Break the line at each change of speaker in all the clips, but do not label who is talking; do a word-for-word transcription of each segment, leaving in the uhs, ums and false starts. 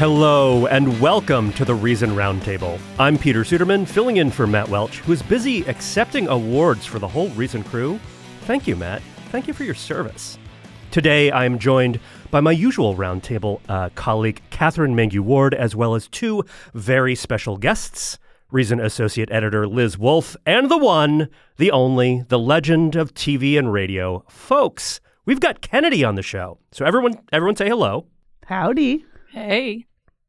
Hello and welcome to the Reason Roundtable. I'm Peter Suderman, filling in for Matt Welch, who's busy accepting awards for the whole Reason crew. Thank you, Matt. Thank you for your service. Today, I'm joined by my usual Roundtable uh, colleague, Catherine Mangu-Ward, as well as two very special guests, Reason Associate Editor Liz Wolfe, and the one, the only, the legend of T V and radio. Folks, we've got Kennedy on the show. So everyone, everyone say hello.
Howdy.
Hey.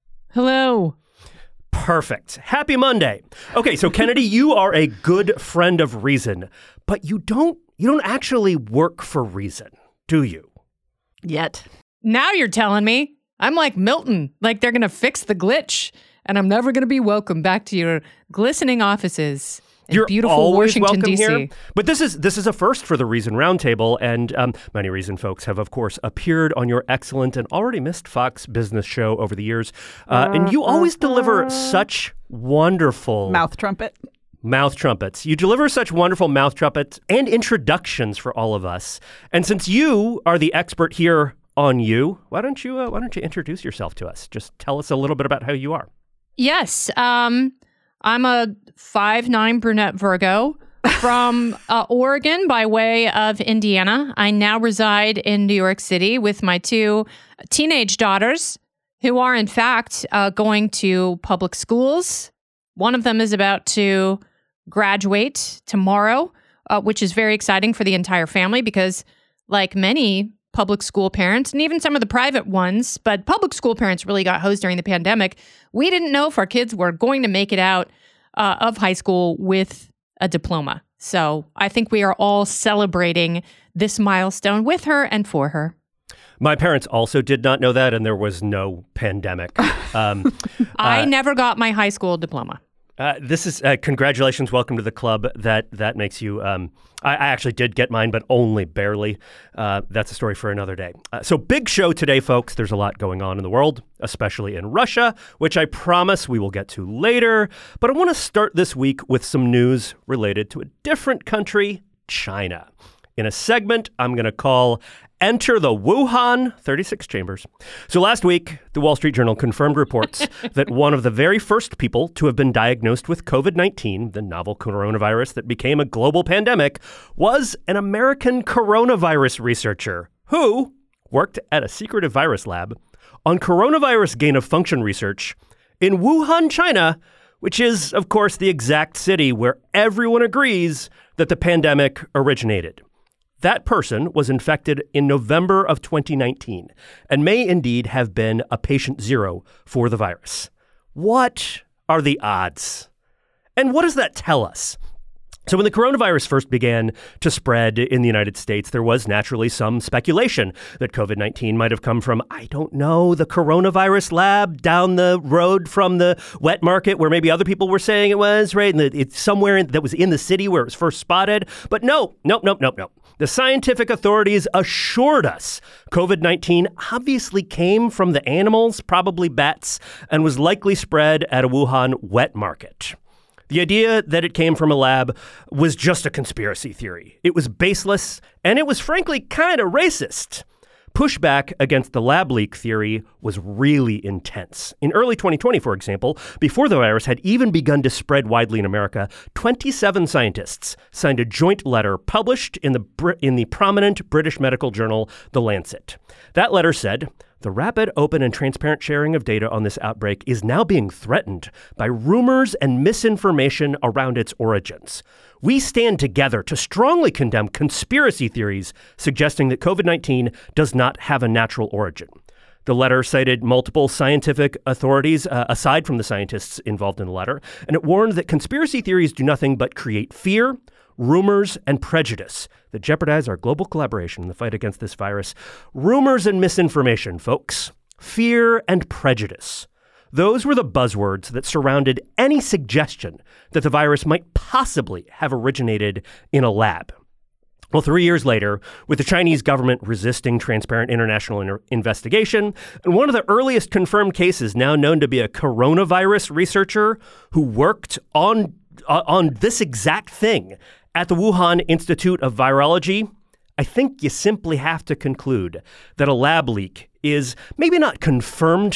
Hello.
Perfect. Happy Monday. Okay, so Kennedy, you are a good friend of Reason, but you don't you don't actually work for Reason, do you?
Yet.
Now you're telling me. I'm like Milton, like they're going to fix the glitch, and I'm never going to be welcome back to your glistening offices. In
You're
beautiful
always
Washington,
welcome
D C.
here. But this is this is a first for the Reason Roundtable, and um, many Reason folks have, of course, appeared on your excellent and already missed Fox Business show over the years. Uh, and you always deliver such wonderful...
Mouth trumpet.
Mouth trumpets. You deliver such wonderful mouth trumpets and introductions for all of us. And since you are the expert here on you, why don't you uh, why don't you introduce yourself to us? Just tell us a little bit about how you are.
Yes. Um, I'm a five nine brunette Virgo from uh, Oregon by way of Indiana. I now reside in New York City with my two teenage daughters who are, in fact, uh, going to public schools. One of them is about to graduate tomorrow, uh, which is very exciting for the entire family because, like many public school parents, and even some of the private ones, but public school parents really got hosed during the pandemic. We didn't know if our kids were going to make it out uh, of high school with a diploma. So I think we are all celebrating this milestone with her and for her.
My parents also did not know that, and there was no pandemic. Um,
I
uh,
never got my high school diploma.
Uh, this is uh, congratulations, welcome to the club. That that makes you. Um, I, I actually did get mine, but only barely. Uh, that's a story for another day. Uh, so big show today, folks. There's a lot going on in the world, especially in Russia, which I promise we will get to later. But I want to start this week with some news related to a different country, China. In a segment I'm going to call Enter the Wuhan thirty-six Chambers. So last week, the Wall Street Journal confirmed reports that one of the very first people to have been diagnosed with covid nineteen, the novel coronavirus that became a global pandemic, was an American coronavirus researcher who worked at a secretive virus lab on coronavirus gain-of-function research in Wuhan, China, which is, of course, the exact city where everyone agrees that the pandemic originated. That person was infected in November of twenty nineteen and may indeed have been a patient zero for the virus. What are the odds? And what does that tell us? So when the coronavirus first began to spread in the United States, there was naturally some speculation that covid nineteen might have come from, I don't know, the coronavirus lab down the road from the wet market where maybe other people were saying it was, right? And it's somewhere in, that was in the city where it was first spotted. But no, nope, nope, nope, nope. The scientific authorities assured us covid nineteen obviously came from the animals, probably bats, and was likely spread at a Wuhan wet market. The idea that it came from a lab was just a conspiracy theory. It was baseless, and it was frankly kind of racist. Pushback against the lab leak theory was really intense. In early twenty twenty, for example, before the virus had even begun to spread widely in America, twenty-seven scientists signed a joint letter published in the Br- in the prominent British medical journal, The Lancet. That letter said, "The rapid, open, and transparent sharing of data on this outbreak is now being threatened by rumors and misinformation around its origins. We stand together to strongly condemn conspiracy theories suggesting that covid nineteen does not have a natural origin." The letter cited multiple scientific authorities, uh, aside from the scientists involved in the letter, and it warned that conspiracy theories do nothing but create fear, rumors, and prejudice that jeopardize our global collaboration in the fight against this virus. Rumors and misinformation, folks. Fear and prejudice. Those were the buzzwords that surrounded any suggestion that the virus might possibly have originated in a lab. Well, three years later, with the Chinese government resisting transparent international in- investigation, and one of the earliest confirmed cases now known to be a coronavirus researcher who worked on, uh, on this exact thing at the Wuhan Institute of Virology, I think you simply have to conclude that a lab leak is maybe not confirmed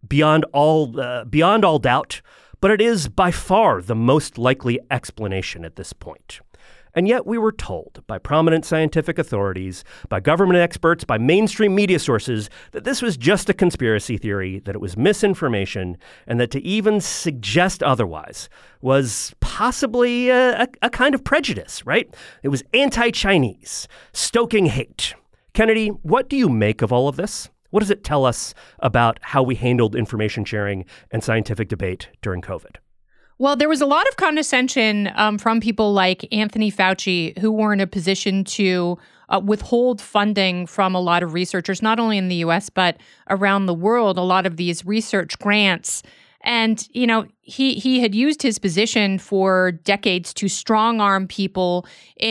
beyond all uh, beyond all doubt, but it is by far the most likely explanation at this point. And yet we were told by prominent scientific authorities, by government experts, by mainstream media sources that this was just a conspiracy theory, that it was misinformation, and that to even suggest otherwise was possibly a, a, a kind of prejudice, right? It was anti-Chinese, stoking hate. Kennedy, what do you make of all of this? What does it tell us about how we handled information sharing and scientific debate during COVID?
Well, there was a lot of condescension um, from people like Anthony Fauci, who were in a position to uh, withhold funding from a lot of researchers, not only in the U S, but around the world, a lot of these research grants. And, you know, he, he had used his position for decades to strong-arm people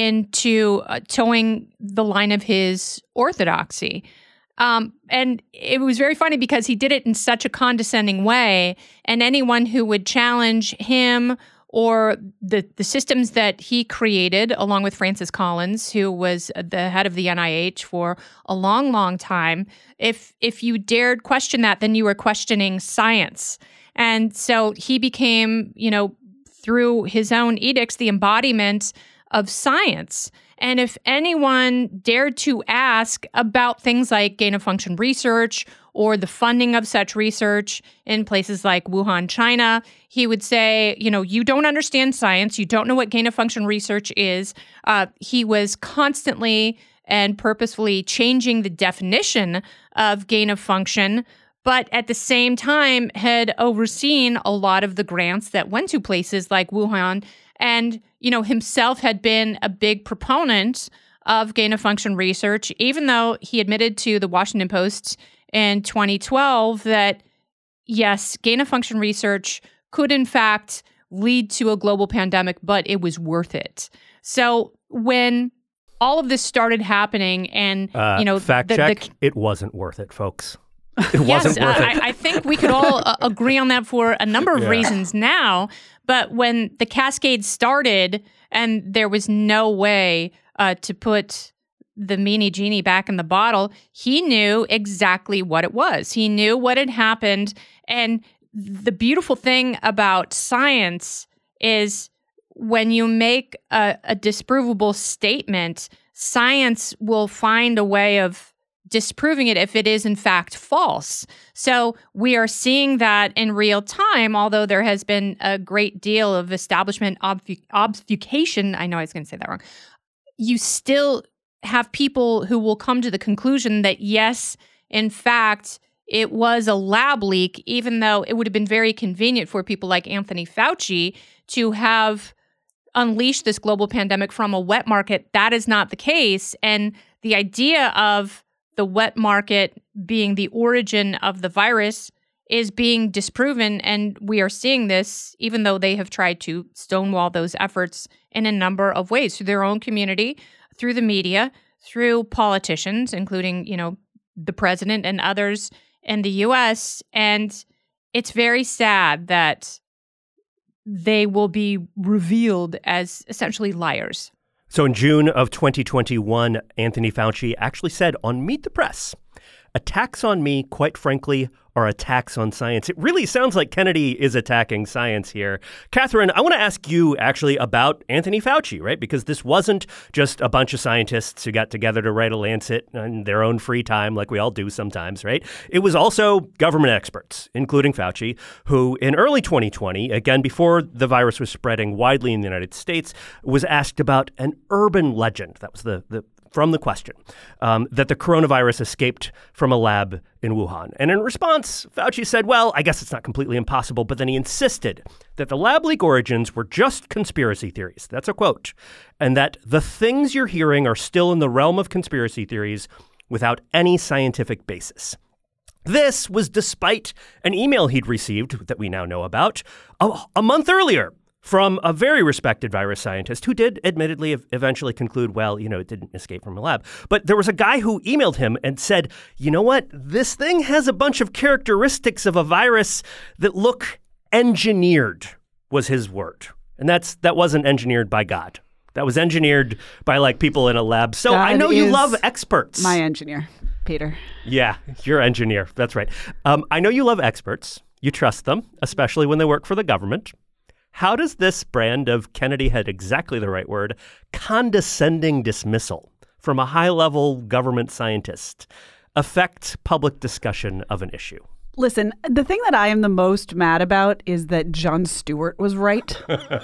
into uh, towing the line of his orthodoxy. Um, and it was very funny because he did it in such a condescending way, and anyone who would challenge him or the the systems that he created, along with Francis Collins, who was the head of the N I H for a long, long time, if if you dared question that, then you were questioning science. And so he became, you know, through his own edicts, the embodiment of science. And if anyone dared to ask about things like gain-of-function research or the funding of such research in places like Wuhan, China, he would say, you know, you don't understand science. You don't know what gain-of-function research is. Uh, he was constantly and purposefully changing the definition of gain-of-function, but at the same time had overseen a lot of the grants that went to places like Wuhan, and, you know, himself had been a big proponent of gain-of-function research, even though he admitted to the Washington Post in twenty twelve that, yes, gain-of-function research could, in fact, lead to a global pandemic, but it was worth it. So when all of this started happening and,
uh,
you know,
fact
the,
check,
the,
it wasn't worth it, folks. It
yes,
wasn't worth
uh,
it.
I, I think we could all uh, agree on that for a number of
Yeah.
reasons now. But when the cascade started and there was no way uh, to put the meanie genie back in the bottle, he knew exactly what it was. He knew what had happened. And the beautiful thing about science is when you make a, a disprovable statement, science will find a way of disproving it if it is in fact false. So we are seeing that in real time, although there has been a great deal of establishment obfu- obfuscation. I know I was going to say that wrong. You still have people who will come to the conclusion that yes, in fact, it was a lab leak, even though it would have been very convenient for people like Anthony Fauci to have unleashed this global pandemic from a wet market. That is not the case. And the idea of the wet market being the origin of the virus is being disproven. And we are seeing this, even though they have tried to stonewall those efforts in a number of ways, through their own community, through the media, through politicians, including, you know, the president and others in the U S. And it's very sad that they will be revealed as essentially liars.
So in June of twenty twenty-one, Anthony Fauci actually said on Meet the Press, "Attacks on me, quite frankly, are attacks on science." It really sounds like Kennedy is attacking science here. Catherine, I want to ask you actually about Anthony Fauci, right? Because this wasn't just a bunch of scientists who got together to write a Lancet in their own free time, like we all do sometimes, right? It was also government experts, including Fauci, who in early twenty twenty, again, before the virus was spreading widely in the United States, was asked about an urban legend. That was the, the from the question, um, that the coronavirus escaped from a lab in Wuhan. And in response, Fauci said, well, I guess it's not completely impossible, but then he insisted that the lab leak origins were just conspiracy theories. That's a quote. And that the things you're hearing are still in the realm of conspiracy theories without any scientific basis. This was despite an email he'd received that we now know about a, a month earlier from a very respected virus scientist who did admittedly eventually conclude, well, you know, it didn't escape from a lab. But there was a guy who emailed him and said, you know what? This thing has a bunch of characteristics of a virus that look engineered, was his word. And that's that wasn't engineered by God. That was engineered by like people in a lab. So
God
I know you
is
love experts.
My engineer, Peter.
Yeah, you're engineer. That's right. Um, I know you love experts. You trust them, especially when they work for the government. How does this brand of, Kennedy had exactly the right word, condescending dismissal from a high-level government scientist affect public discussion of an issue?
Listen, the thing that I am the most mad about is that Jon Stewart was right.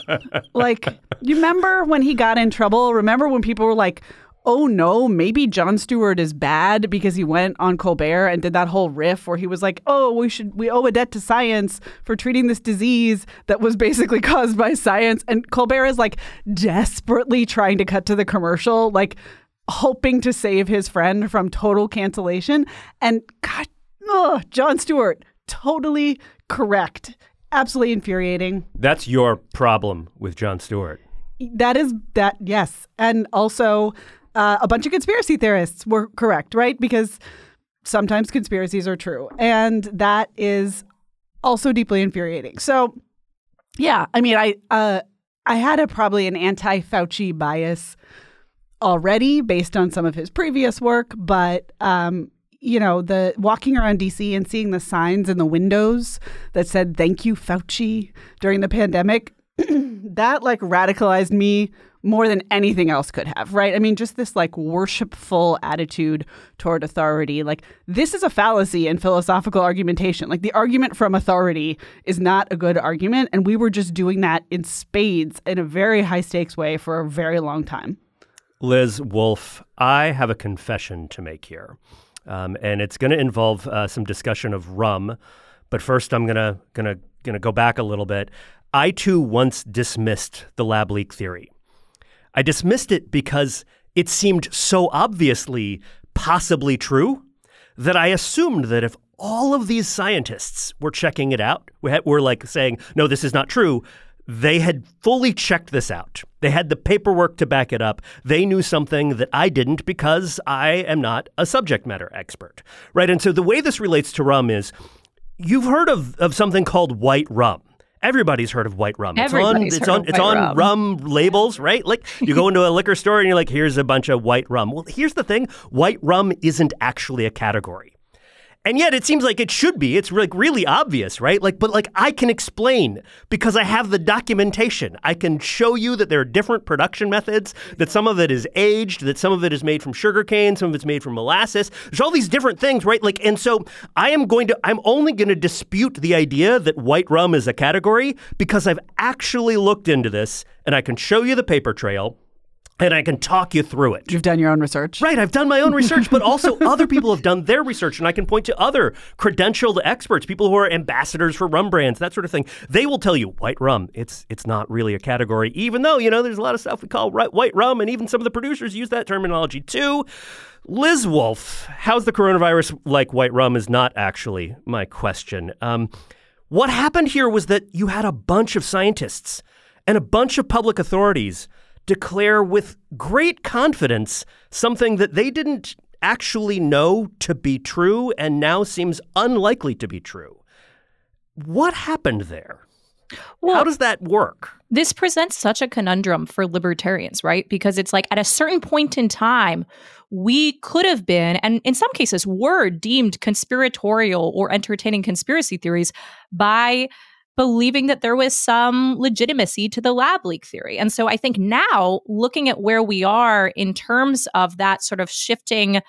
Like, you remember when he got in trouble? Remember when people were like, oh no, maybe Jon Stewart is bad because he went on Colbert and did that whole riff where he was like, oh, we should we owe a debt to science for treating this disease that was basically caused by science. And Colbert is like desperately trying to cut to the commercial, like hoping to save his friend from total cancellation. And God, ugh, Jon Stewart, totally correct. Absolutely infuriating.
That's your problem with Jon Stewart.
That is that, yes. And also uh, a bunch of conspiracy theorists were correct, right? Because sometimes conspiracies are true. And that is also deeply infuriating. So, yeah, I mean, I uh, I had a probably an anti-Fauci bias already based on some of his previous work. But, um, you know, the walking around D C and seeing the signs in the windows that said, thank you, Fauci, during the pandemic, that like radicalized me more than anything else could have, right? I mean, just this like worshipful attitude toward authority. Like, this is a fallacy in philosophical argumentation. Like, the argument from authority is not a good argument. And we were just doing that in spades in a very high stakes way for a very long time.
Liz Wolfe, I have a confession to make here. Um, and it's going to involve uh, some discussion of rum. But first, I'm going to gonna, gonna go back a little bit. I, too, once dismissed the lab leak theory. I dismissed it because it seemed so obviously possibly true that I assumed that if all of these scientists were checking it out, were like saying, no, this is not true, they had fully checked this out. They had the paperwork to back it up. They knew something that I didn't because I am not a subject matter expert, right? And so the way this relates to rum is, you've heard of, of something called white rum. Everybody's heard of white rum.
Everybody's
it's
heard
on,
of
it's on,
white
it's on rum. rum labels, right? Like, you go into a liquor store and you're like, here's a bunch of white rum. Well, here's the thing. White rum isn't actually a category. And yet it seems like it should be. It's like really obvious, right? Like, but like I can explain because I have the documentation. I can show you that there are different production methods, that some of it is aged, that some of it is made from sugarcane, some of it's made from molasses. There's all these different things, right? Like, and so I am going to, I'm only going to dispute the idea that white rum is a category because I've actually looked into this and I can show you the paper trail. And I can talk you through it.
You've done your own research.
Right. I've done my own research, but also other people have done their research. And I can point to other credentialed experts, people who are ambassadors for rum brands, that sort of thing. They will tell you white rum, it's it's not really a category, even though, you know, there's a lot of stuff we call white rum. And even some of the producers use that terminology, too. Liz Wolfe, how's the coronavirus like white rum is not actually my question. Um, what happened here was that you had a bunch of scientists and a bunch of public authorities declare with great confidence something that they didn't actually know to be true and now seems unlikely to be true. What happened there? Well, how does that work?
This presents such a conundrum for libertarians, right? Because it's like at a certain point in time, we could have been, and in some cases were deemed conspiratorial or entertaining conspiracy theories by believing that there was some legitimacy to the lab leak theory. And so I think now, looking at where we are in terms of that sort of shifting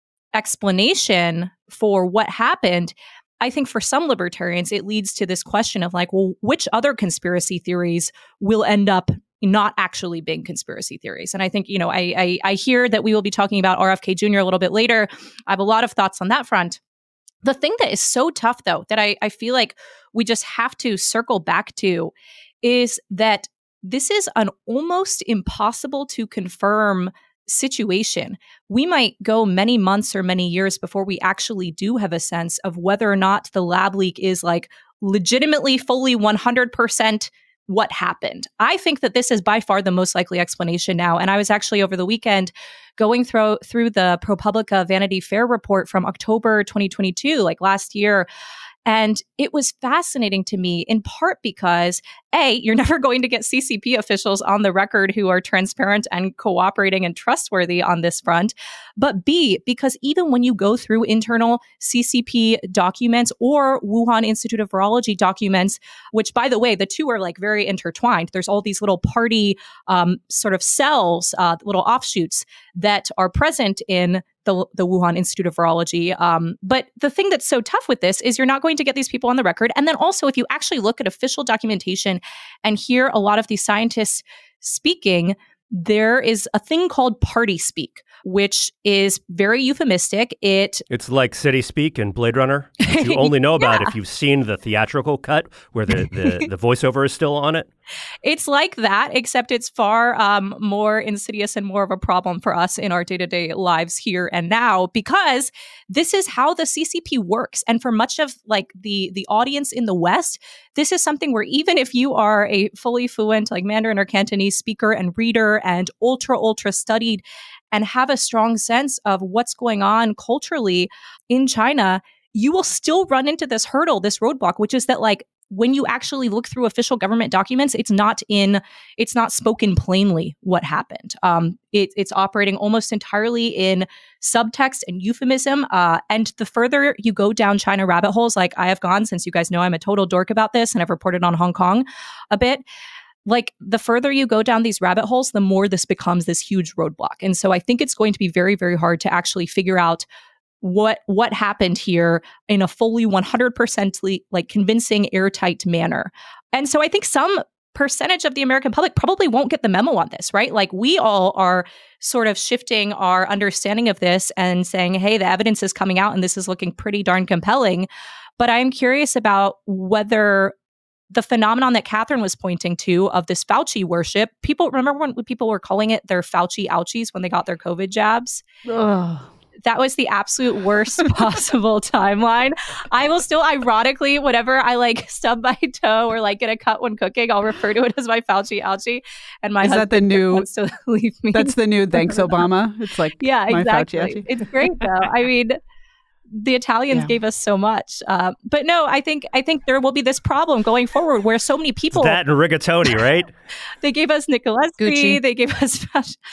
explanation for what happened, I think for some libertarians, it leads to this question of like, well, which other conspiracy theories will end up not actually being conspiracy theories? And I think, you know, I, I, I hear that we will be talking about R F K Junior a little bit later. I have a lot of thoughts on that front. The thing that is so tough, though, that I, I feel like we just have to circle back to is that this is an almost impossible to confirm situation. We might go many months or many years before we actually do have a sense of whether or not the lab leak is like legitimately fully one hundred percent what happened. I think that this is by far the most likely explanation now. And I was actually over the weekend going through through the ProPublica Vanity Fair report from October twenty twenty-two, like last year. And it was fascinating to me, in part because, A, you're never going to get C C P officials on the record who are transparent and cooperating and trustworthy on this front. But B, because even when you go through internal C C P documents or Wuhan Institute of Virology documents, which, by the way, the two are like very intertwined. There's all these little party um, sort of cells, uh, little offshoots that are present in the, the Wuhan Institute of Virology. Um, but the thing that's so tough with this is you're not going to get these people on the record. And then also, if you actually look at official documentation and hear a lot of these scientists speaking, there is a thing called party speak, which is very euphemistic. It
It's like city speak in Blade Runner, which you only know about
yeah.
if you've seen the theatrical cut where the, the, the voiceover is still on it.
It's like that, except it's far um, more insidious and more of a problem for us in our day-to-day lives here and now, because this is how the C C P works. And for much of like the the audience in the West, this is something where even if you are a fully fluent like Mandarin or Cantonese speaker and reader and ultra, ultra studied and have a strong sense of what's going on culturally in China, you will still run into this hurdle, this roadblock, which is that like when you actually look through official government documents, it's not in, it's not spoken plainly what happened. Um, it, it's operating almost entirely in subtext and euphemism. Uh, and the further you go down China rabbit holes, like I have gone, since you guys know I'm a total dork about this and I've reported on Hong Kong a bit, like the further you go down these rabbit holes, the more this becomes this huge roadblock. And so I think it's going to be very, very hard to actually figure out what what happened here in a fully one hundred percent like convincing, airtight manner. And so I think some percentage of the American public probably won't get the memo on this, right? Like we all are sort of shifting our understanding of this and saying, hey, the evidence is coming out and this is looking pretty darn compelling. But I'm curious about whether the phenomenon that Catherine was pointing to of this Fauci worship, people remember when people were calling it their Fauci ouchies when they got their COVID jabs?
Ugh.
That was the absolute worst possible timeline. I will still, ironically, whenever I like stub my toe or like get a cut when cooking, I'll refer to it as my Fauci ouchie. And my
Is that the new?
wants to leave me.
That's the new. Thanks, Obama. It's like
yeah,
my
exactly.
Fauci ouchie.
It's great though. I mean, the Italians
Yeah.
gave us so much, uh, but no, I think I think there will be this problem going forward where so many people
That and rigatoni, right?
they gave us Nicoletti,
Gucci.
they gave us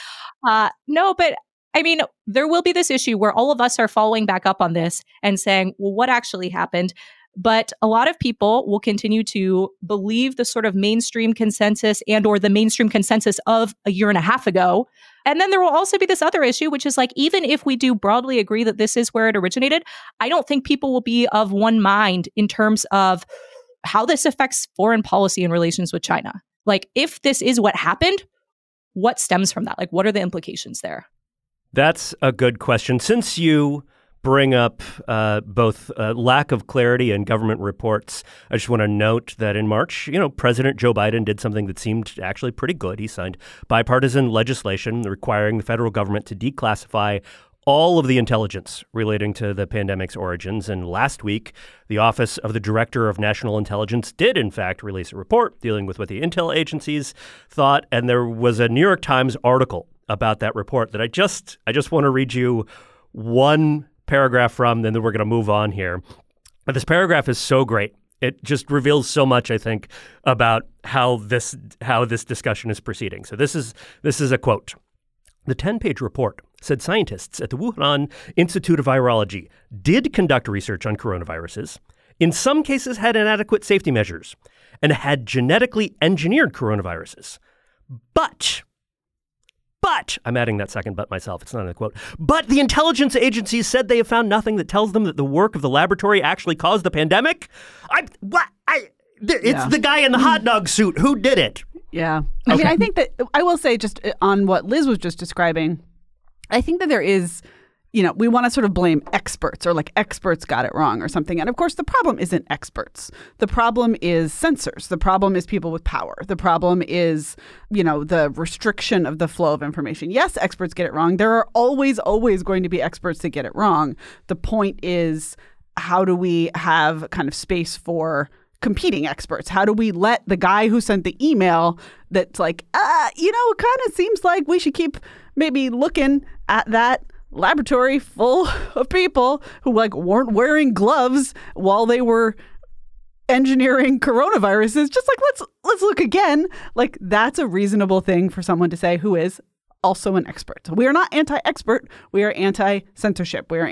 uh, no, but. I mean, there will be this issue where all of us are following back up on this and saying, well, what actually happened? But a lot of people will continue to believe the sort of mainstream consensus and or the mainstream consensus of a year and a half ago. And then there will also be this other issue, which is like, even if we do broadly agree that this is where it originated, I don't think people will be of one mind in terms of how this affects foreign policy and relations with China. Like, if this is what happened, what stems from that? Like, what are the implications there?
That's a good question. Since you bring up uh, both uh, lack of clarity and government reports, I just want to note that in March, you know, President Joe Biden did something that seemed actually pretty good. He signed bipartisan legislation requiring the federal government to declassify all of the intelligence relating to the pandemic's origins. And last week, the Office of the Director of National Intelligence did, in fact, release a report dealing with what the intel agencies thought. And there was a New York Times article about that report that I just I just want to read you one paragraph from, then we're going to move on here. But this paragraph is so great. It just reveals so much, I think, about how this how this discussion is proceeding. So this is this is a quote. The ten-page report said scientists at the Wuhan Institute of Virology did conduct research on coronaviruses, in some cases had inadequate safety measures, and had genetically engineered coronaviruses. But But, I'm adding that second but myself, it's not in the quote, but the intelligence agencies said they have found nothing that tells them that the work of the laboratory actually caused the pandemic. I, what, I, it's
Yeah.
the guy in the hot dog suit. Who did it?
Yeah. I mean, I think that I will say just on what Liz was just describing, I think that there is, you know, we want to sort of blame experts or like experts got it wrong or something. And of course, the problem isn't experts. The problem is censors. The problem is people with power. The problem is, you know, the restriction of the flow of information. Yes, experts get it wrong. There are always, always going to be experts that get it wrong. The point is, how do we have kind of space for competing experts? How do we let the guy who sent the email that's like, ah, you know, it kind of seems like we should keep maybe looking at that laboratory full of people who like weren't wearing gloves while they were engineering coronaviruses, just like let's let's look again. Like that's a reasonable thing for someone to say who is also an expert. So we are not anti-expert. We are anti-censorship. We are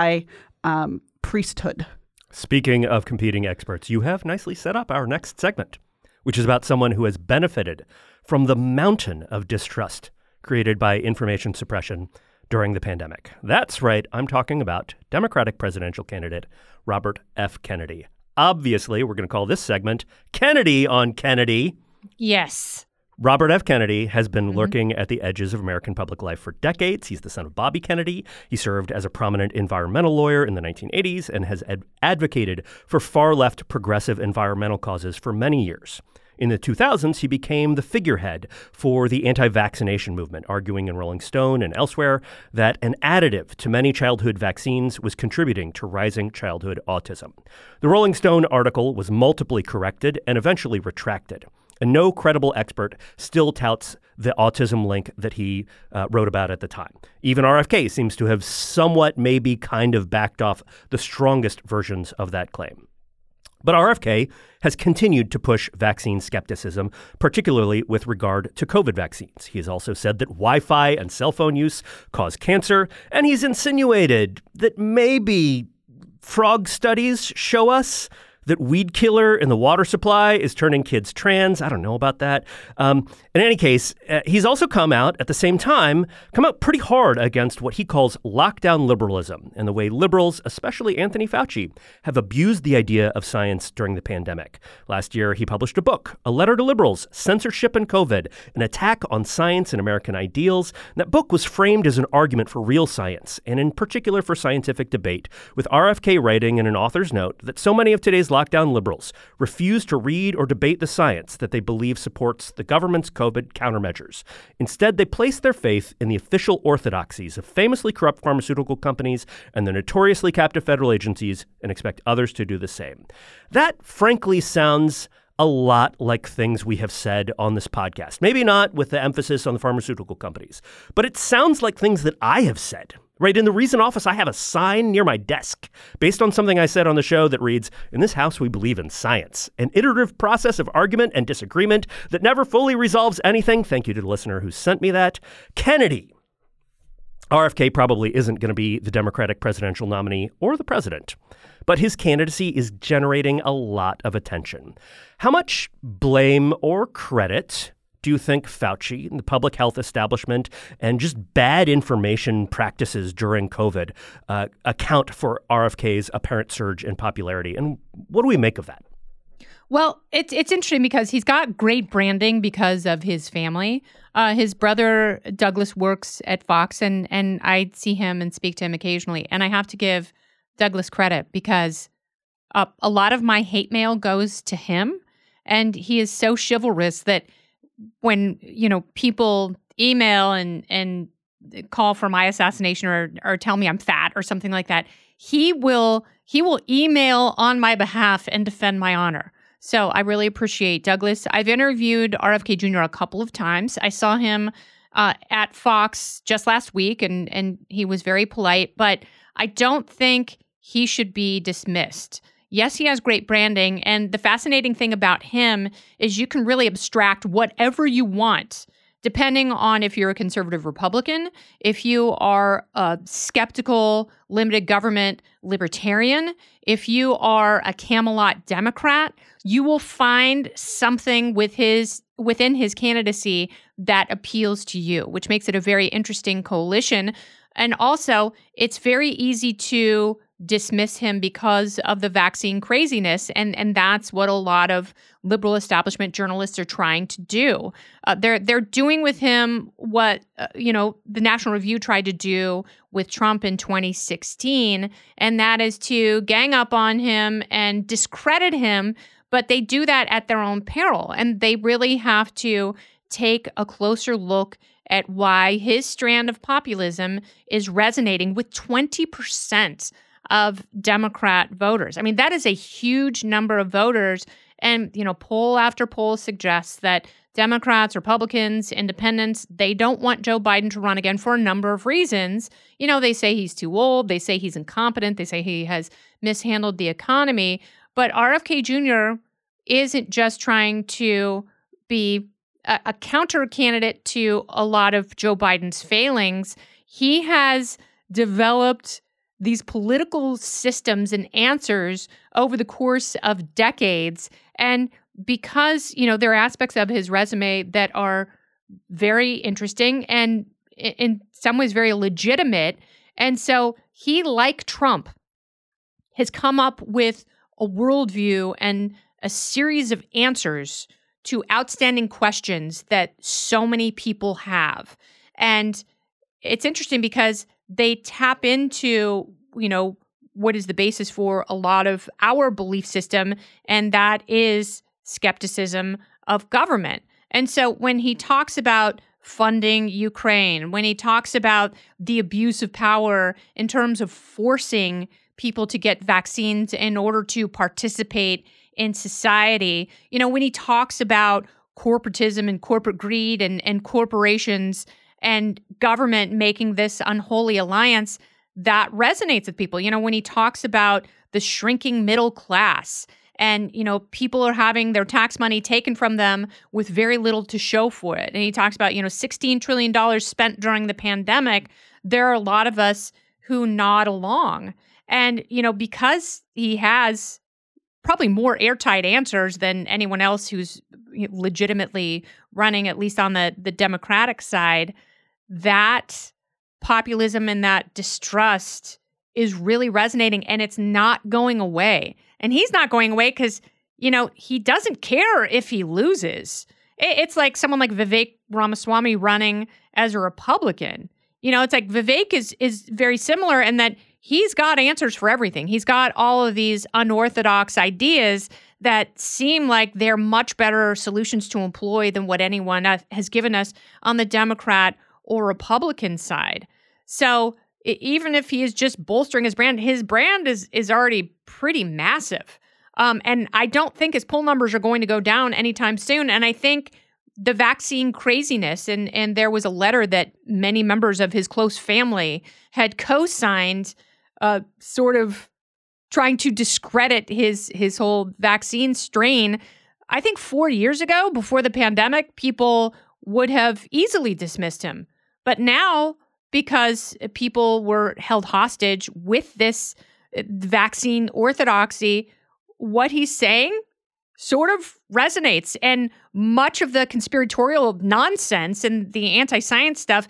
anti-priesthood.
Speaking of competing experts, you have nicely set up our next segment, which is about someone who has benefited from the mountain of distrust created by information suppression during the pandemic. That's right. I'm talking about Democratic presidential candidate Robert F. Kennedy. Obviously, we're going to call this segment Kennedy on Kennedy.
Yes.
Robert F. Kennedy has been
Mm-hmm.
lurking at the edges of American public life for decades. He's the son of Bobby Kennedy. He served as a prominent environmental lawyer in the nineteen eighties and has ad- advocated for far-left progressive environmental causes for many years. In the two thousands, he became the figurehead for the anti-vaccination movement, arguing in Rolling Stone and elsewhere that an additive to many childhood vaccines was contributing to rising childhood autism. The Rolling Stone article was multiply corrected and eventually retracted. And no credible expert still touts the autism link that he uh, wrote about at the time. Even R F K seems to have somewhat, maybe kind of backed off the strongest versions of that claim. But R F K has continued to push vaccine skepticism, particularly with regard to COVID vaccines. He has also said that Wi-Fi and cell phone use cause cancer, and he's insinuated that maybe frog studies show us that weed killer in the water supply is turning kids trans. I don't know about that. Um, in any case, uh, he's also come out at the same time, come out pretty hard against what he calls lockdown liberalism and the way liberals, especially Anthony Fauci, have abused the idea of science during the pandemic. Last year, he published a book, A Letter to Liberals, Censorship and COVID, an attack on science and American ideals. And that book was framed as an argument for real science, and in particular for scientific debate, with R F K writing in an author's note that so many of today's lockdown liberals refuse to read or debate the science that they believe supports the government's COVID countermeasures. Instead, they place their faith in the official orthodoxies of famously corrupt pharmaceutical companies and the notoriously captive federal agencies and expect others to do the same. That, frankly, sounds a lot like things we have said on this podcast. Maybe not with the emphasis on the pharmaceutical companies, but it sounds like things that I have said. Right, in the Reason office, I have a sign near my desk based on something I said on the show that reads, "In this house, we believe in science, an iterative process of argument and disagreement that never fully resolves anything." Thank you to the listener who sent me that. Kennedy. R F K probably isn't going to be the Democratic presidential nominee or the president, but his candidacy is generating a lot of attention. How much blame or credit do you think Fauci and the public health establishment and just bad information practices during COVID uh, account for R F K's apparent surge in popularity? And what do we make of that?
Well, it's it's interesting because he's got great branding because of his family. Uh, his brother Douglas works at Fox, and and I see him and speak to him occasionally. And I have to give Douglas credit because uh, a lot of my hate mail goes to him, and he is so chivalrous that when, you know, people email and and call for my assassination or or tell me I'm fat or something like that, he will he will email on my behalf and defend my honor. So I really appreciate Douglas. I've interviewed R F K Junior a couple of times. I saw him uh, at Fox just last week, and and he was very polite, but I don't think he should be dismissed. Yes, he has great branding, and the fascinating thing about him is you can really abstract whatever you want, depending on if you're a conservative Republican, if you are a skeptical, limited government libertarian, if you are a Camelot Democrat, you will find something with his within his candidacy that appeals to you, which makes it a very interesting coalition. And also, it's very easy to dismiss him because of the vaccine craziness. And, and that's what a lot of liberal establishment journalists are trying to do. Uh, they're they're doing with him what, uh, you know, the National Review tried to do with Trump in twenty sixteen, and that is to gang up on him and discredit him. But they do that at their own peril. And they really have to take a closer look at why his strand of populism is resonating with twenty percent of Democrat voters. I mean, that is a huge number of voters. And, you know, poll after poll suggests that Democrats, Republicans, independents, they don't want Joe Biden to run again for a number of reasons. You know, they say he's too old. They say he's incompetent. They say he has mishandled the economy. But R F K Junior isn't just trying to be a, a counter candidate to a lot of Joe Biden's failings. He has developed these political systems and answers over the course of decades. And because, you know, there are aspects of his resume that are very interesting and in some ways very legitimate. And so he, like Trump, has come up with a worldview and a series of answers to outstanding questions that so many people have. And it's interesting because they tap into, you know, what is the basis for a lot of our belief system, and that is skepticism of government. And so when he talks about funding Ukraine, when he talks about the abuse of power in terms of forcing people to get vaccines in order to participate in society, you know, when he talks about corporatism and corporate greed and, and corporations and government making this unholy alliance, that resonates with people. You know, when he talks about the shrinking middle class and, you know, people are having their tax money taken from them with very little to show for it. And he talks about, you know, sixteen trillion dollars spent during the pandemic. There are a lot of us who nod along. And, you know, because he has probably more airtight answers than anyone else who's legitimately running, at least on the, the Democratic side, that populism and that distrust is really resonating, and it's not going away. And he's not going away because, you know, he doesn't care if he loses. It's like someone like Vivek Ramaswamy running as a Republican. You know, it's like Vivek is is very similar in that he's got answers for everything. He's got all of these unorthodox ideas that seem like they're much better solutions to employ than what anyone has given us on the Democrat or Republican side. So even if he is just bolstering his brand, his brand is is already pretty massive. Um, and I don't think his poll numbers are going to go down anytime soon. And I think the vaccine craziness, and, and there was a letter that many members of his close family had co-signed, uh, sort of trying to discredit his his whole vaccine strain. I think four years ago, before the pandemic, people would have easily dismissed him. But now, because people were held hostage with this vaccine orthodoxy, what he's saying sort of resonates. And much of the conspiratorial nonsense and the anti-science stuff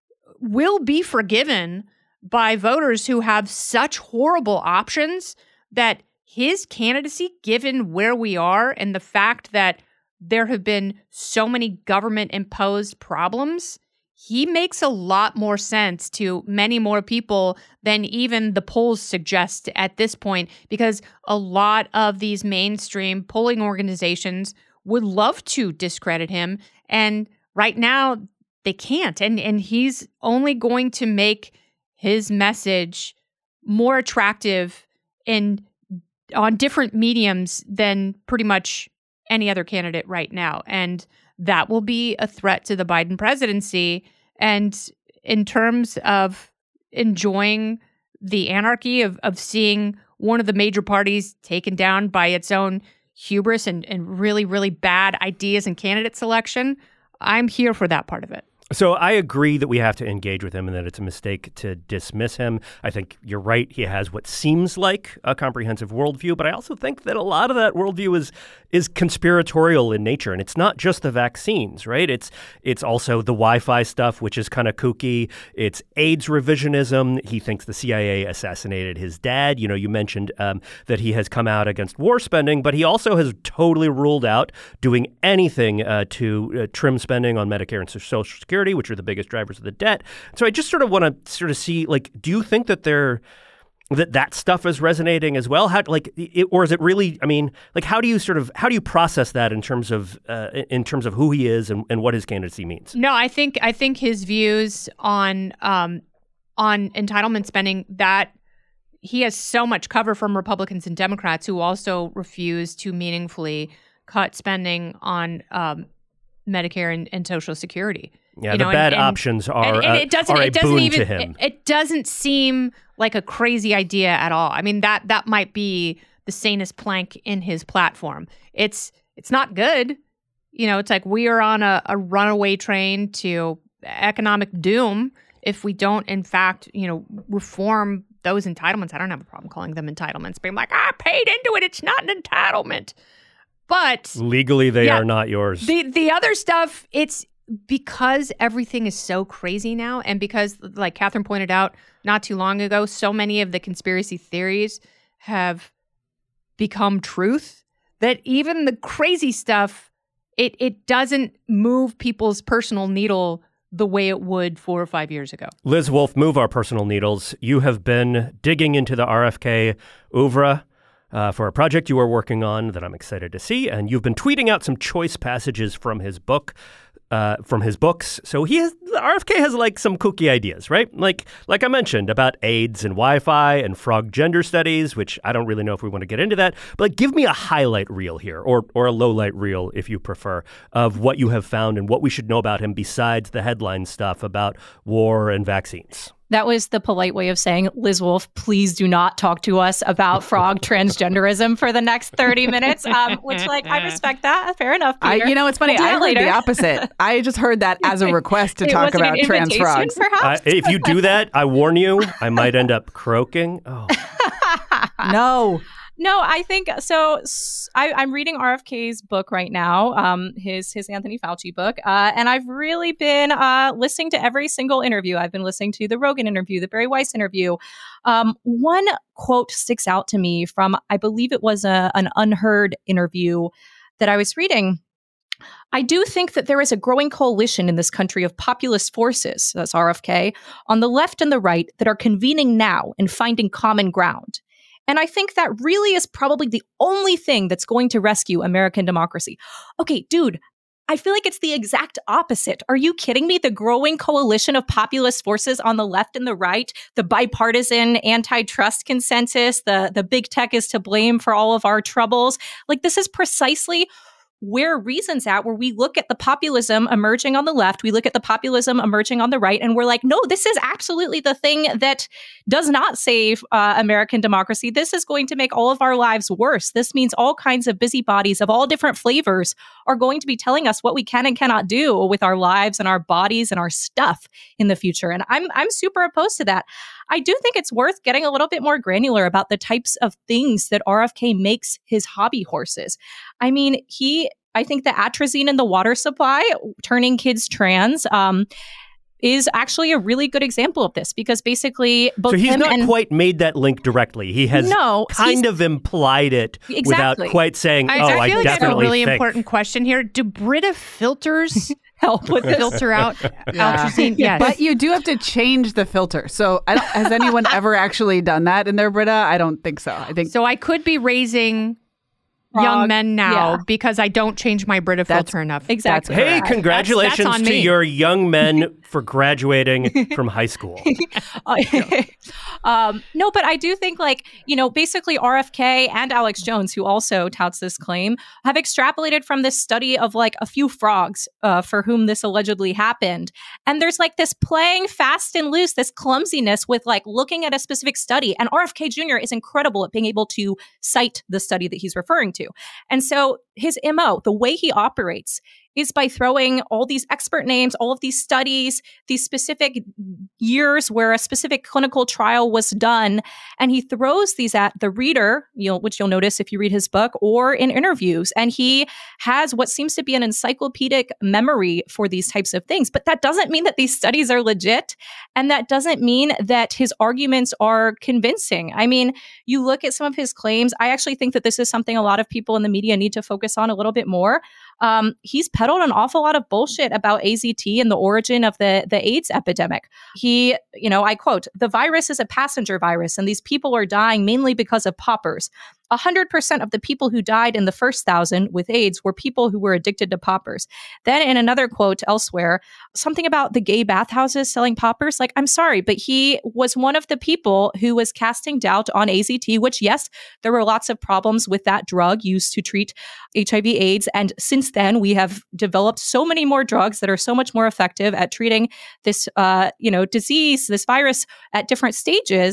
will be forgiven by voters who have such horrible options that his candidacy, given where we are and the fact that there have been so many government-imposed problems, he makes a lot more sense to many more people than even the polls suggest at this point, because a lot of these mainstream polling organizations would love to discredit him. And right now, they can't. And, and he's only going to make his message more attractive in on different mediums than pretty much any other candidate right now. And that will be a threat to the Biden presidency. And in terms of enjoying the anarchy of, of seeing one of the major parties taken down by its own hubris and, and really, really bad ideas and candidate selection, I'm here for that part of it.
So I agree that we have to engage with him and that it's a mistake to dismiss him. I think you're right. He has what seems like a comprehensive worldview, but I also think that a lot of that worldview is is conspiratorial in nature. And it's not just the vaccines, right? It's it's also the Wi-Fi stuff, which is kind of kooky. It's AIDS revisionism. He thinks the C I A assassinated his dad. You know, you mentioned um, that he has come out against war spending, but he also has totally ruled out doing anything uh, to uh, trim spending on Medicare and Social Security, which are the biggest drivers of the debt. So I just sort of want to sort of see, like, do you think that they're that that stuff is resonating as well? How, like, it, or is it really? I mean, like, how do you sort of how do you process that in terms of uh, in terms of who he is and, and what his candidacy means?
No, I think I think his views on um, on entitlement spending, that he has so much cover from Republicans and Democrats who also refuse to meaningfully cut spending on um, Medicare and, and Social Security.
Yeah,
you
the
know,
bad
and, and,
options are,
and, and
uh,
it doesn't,
are a
it doesn't
boon
even,
to him.
It, it doesn't seem like a crazy idea at all. I mean, that that might be the sanest plank in his platform. It's it's not good. You know, it's like we are on a, a runaway train to economic doom if we don't, in fact, you know, reform those entitlements. I don't have a problem calling them entitlements, being like, I paid into it. It's not an entitlement. But
legally, they
yeah,
are not yours.
The the other stuff, it's because everything is so crazy now, and because, like Catherine pointed out not too long ago, so many of the conspiracy theories have become truth that even the crazy stuff, it it doesn't move people's personal needle the way it would four or five years ago.
Liz Wolfe, move our personal needles. You have been digging into the R F K oeuvre uh, for a project you are working on that I'm excited to see, and you've been tweeting out some choice passages from his book. Uh, from his books. So he has, R F K has like some kooky ideas, right? Like like I mentioned about AIDS and Wi-Fi and frog gender studies, which I don't really know if we want to get into that. But like, give me a highlight reel here, or or a low light reel if you prefer, of what you have found and what we should know about him besides the headline stuff about war and vaccines.
That was the polite way of saying, Liz Wolfe, please do not talk to us about frog transgenderism for the next thirty minutes, um, which, like, I respect that. Fair enough, Peter.
I, you know, it's funny.
We'll
I heard
later.
the opposite. I just heard that as a request to
It
talk
wasn't
about
an
trans
invitation,
frogs.
perhaps?
Uh, if you do that, I warn you, I might end up croaking. Oh,
No.
No, I think so. s- I, am reading R F K's book right now, um, his his Anthony Fauci book, uh, and I've really been uh, listening to every single interview. I've been listening to the Rogan interview, the Bari Weiss interview. Um, one quote sticks out to me from, I believe it was a, an Unheard interview that I was reading. I do think that there is a growing coalition in this country of populist forces, that's R F K, on the left and the right that are convening now and finding common ground. And I think that really is probably the only thing that's going to rescue American democracy. Okay, dude, I feel like it's the exact opposite. Are you kidding me? The growing coalition of populist forces on the left and the right, the bipartisan antitrust consensus, the, the big tech is to blame for all of our troubles. Like, this is precisely where reason's at, where we look at the populism emerging on the left, we look at the populism emerging on the right, and we're like, no, this is absolutely the thing that does not save uh, American democracy. This is going to make all of our lives worse. This means all kinds of busybodies of all different flavors are going to be telling us what we can and cannot do with our lives and our bodies and our stuff in the future. And I'm I'm super opposed to that. I do think it's worth getting a little bit more granular about the types of things that R F K makes his hobby horses. I mean, he, I think the atrazine in the water supply, turning kids trans, um, is actually a really good example of this, because basically both
so he's
him
not
and
quite made that link directly. He has
No,
kind
he's-
of implied it
Exactly.
without quite saying,
I,
oh,
I
I,
feel like that's a
definitely
really
think.
important question here. Do Brita filters
help with this.
filter out atrazine? Yes.
But you do have to change the filter. So I don't, has anyone ever actually done that in their Brita? I don't think so. I think
So I could be raising young
Frog,
men now
yeah.
because I don't change my Brita
That's-
filter enough.
Exactly.
Hey,
Correct.
congratulations
That's- that's on
to
me.
your young men for graduating from high school.
um, no, but I do think, like, you know, basically R F K and Alex Jones, who also touts this claim, have extrapolated from this study of like a few frogs uh, for whom this allegedly happened. And there's like this playing fast and loose, this clumsiness with like looking at a specific study. And R F K Junior is incredible at being able to cite the study that he's referring to. And so his M O, the way he operates, is by throwing all these expert names, all of these studies, these specific years where a specific clinical trial was done, and he throws these at the reader, you know, which you'll notice if you read his book, or in interviews. And he has what seems to be an encyclopedic memory for these types of things. But that doesn't mean that these studies are legit, and that doesn't mean that his arguments are convincing. I mean, you look at some of his claims, I actually think that this is something a lot of people in the media need to focus on a little bit more. Um, he's peddled an awful lot of bullshit about A Z T and the origin of the, the AIDS epidemic. He, you know, I quote, "The virus is a passenger virus, and these people are dying mainly because of poppers. one hundred percent of the people who died in the first thousand with AIDS were people who were addicted to poppers." Then in another quote elsewhere, something about the gay bathhouses selling poppers. Like, I'm sorry, but he was one of the people who was casting doubt on A Z T, which, yes, there were lots of problems with that drug used to treat H I V AIDS. And since then, we have developed so many more drugs that are so much more effective at treating this, uh, you know, disease, this virus at different stages.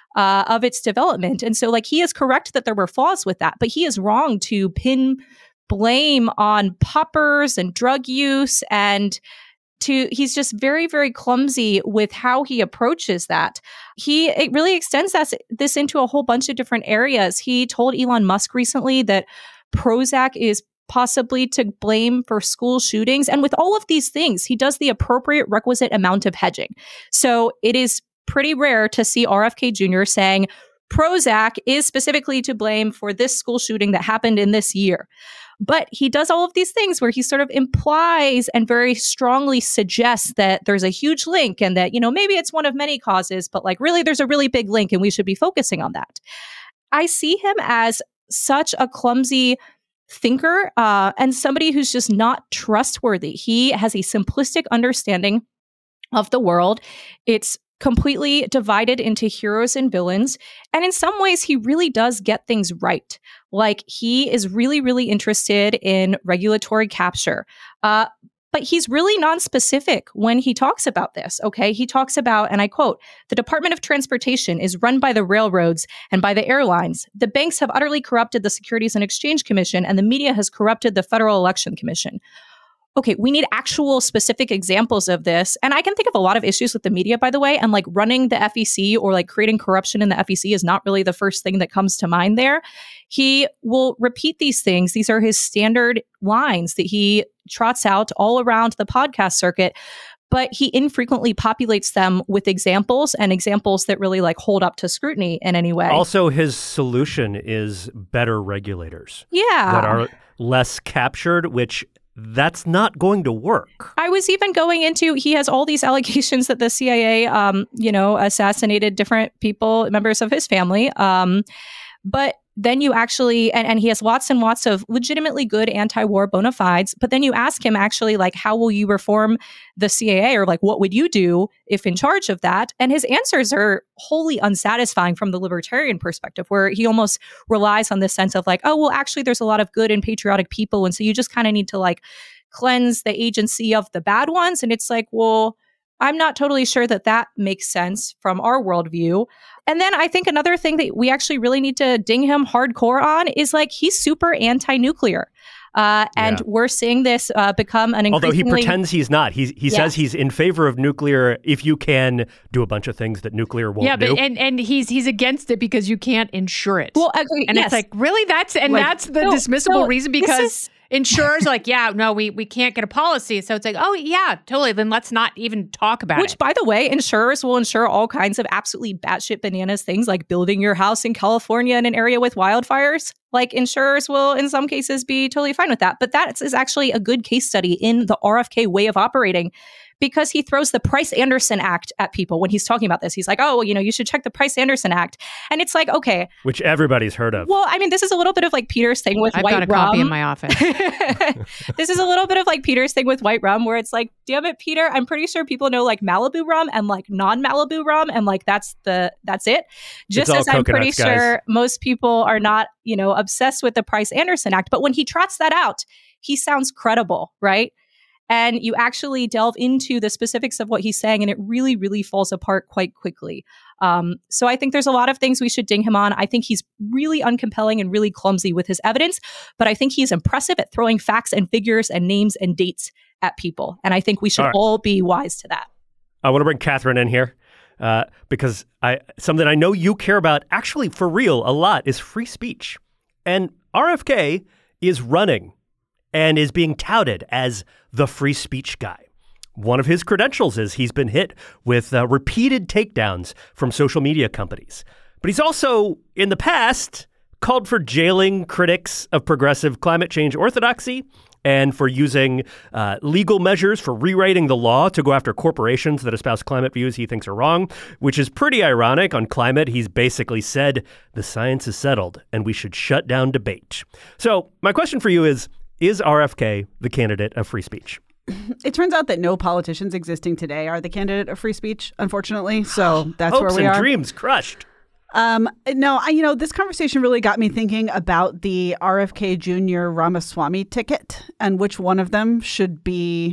uh, of its development. And so like he is correct that there were flaws with that, but he is wrong to pin blame on poppers and drug use, and to he's just very, very clumsy with how he approaches that. He it really extends that, this into a whole bunch of different areas. He told Elon Musk recently that Prozac is possibly to blame for school shootings. And with all of these things, he does the appropriate requisite amount of hedging. So it is pretty rare to see R F K Junior saying Prozac is specifically to blame for this school shooting that happened in this year. But he does all of these things where he sort of implies and very strongly suggests that there's a huge link and that, you know, maybe it's one of many causes, but like really there's a really big link and we should be focusing on that. I see him as such a clumsy thinker uh, and somebody who's just not trustworthy. He has a simplistic understanding of the world. It's completely divided into heroes and villains. And in some ways, he really does get things right. Like he is really, really interested in regulatory capture. Uh, but he's really nonspecific when he talks about this. Okay. He talks about, and I quote, the Department of Transportation is run by the railroads and by the airlines. The banks have utterly corrupted the Securities and Exchange Commission, and the media has corrupted the Federal Election Commission. Okay, we need actual specific examples of this. And I can think of a lot of issues with the media, by the way, and like running the F E C or like creating corruption in the F E C is not really the first thing that comes to mind there. He will repeat these things. These are his standard lines that he trots out all around the podcast circuit, but he infrequently populates them with examples and examples that really like hold up to scrutiny in any way.
Also, his solution is better regulators.
Yeah.
That are less captured, which that's not going to work.
I was even going into, he has all these allegations that the C I A, um, you know, assassinated different people, members of his family. Um, but then you actually, and, and he has lots and lots of legitimately good anti-war bona fides. But then you ask him actually, like, how will you reform the C I A? Or like, what would you do if in charge of that? And his answers are wholly unsatisfying from the libertarian perspective, where he almost relies on this sense of like, oh, well, actually, there's a lot of good and patriotic people. And so you just kind of need to like cleanse the agency of the bad ones. And it's like, well, I'm not totally sure that that makes sense from our worldview. And then I think another thing that we actually really need to ding him hardcore on is like he's super anti-nuclear. Uh, and
Yeah.
we're seeing this uh, become an
Although he
increasingly...
pretends he's not. He's, he
Yeah.
says he's in favor of nuclear if you can do a bunch of things that nuclear won't
Yeah, but
do.
and, and he's he's against it because you can't insure it.
Well, okay,
and
yes.
it's like, really? That's and
Like,
that's the
no,
dismissible
so
reason
this
because
is-
insurers are like, yeah, no, we we can't get a policy. So it's like, oh yeah, totally. Then let's not even talk about
Which,
it.
by the way, insurers will insure all kinds of absolutely batshit bananas things like building your house in California in an area with wildfires. Like insurers will, in some cases, be totally fine with that. But that is actually a good case study in the R F K way of operating, because he throws the Price-Anderson Act at people when he's talking about this. He's like, oh, well, you know, you should check the Price-Anderson Act. And it's like, okay.
Which everybody's heard of.
Well, I mean, this is a little bit of like Peter's thing with
I've
white
got a
rum.
copy in my office.
This is a little bit of like Peter's thing with white rum, where it's like, damn it, Peter, I'm pretty sure people know like Malibu rum and like non-Malibu rum, and like that's the that's it. Just
all
as I'm pretty
coconuts, guys.
sure most people are not, you know, obsessed with the Price-Anderson Act. But when he trots that out, he sounds credible, right? And you actually delve into the specifics of what he's saying, and it really, really falls apart quite quickly. Um, so I think there's a lot of things we should ding him on. I think he's really uncompelling and really clumsy with his evidence, but I think he's impressive at throwing facts and figures and names and dates at people. And I think we should
All right.
all be wise to that.
I want to bring Catherine in here uh, because I something I know you care about, actually for real, a lot, is free speech. And R F K is running and is being touted as the free speech guy. One of his credentials is he's been hit with uh, repeated takedowns from social media companies. But he's also, in the past, called for jailing critics of progressive climate change orthodoxy and for using uh, legal measures for rewriting the law to go after corporations that espouse climate views he thinks are wrong, which is pretty ironic. On climate, he's basically said the science is settled and we should shut down debate. So my question for you is, is R F K the candidate of free speech?
It turns out that no politicians existing today are the candidate of free speech, unfortunately. So that's
Hopes
where we
and
are.
dreams crushed.
Um, no, I, you know, this conversation really got me thinking about the R F K Junior Ramaswamy ticket and which one of them should be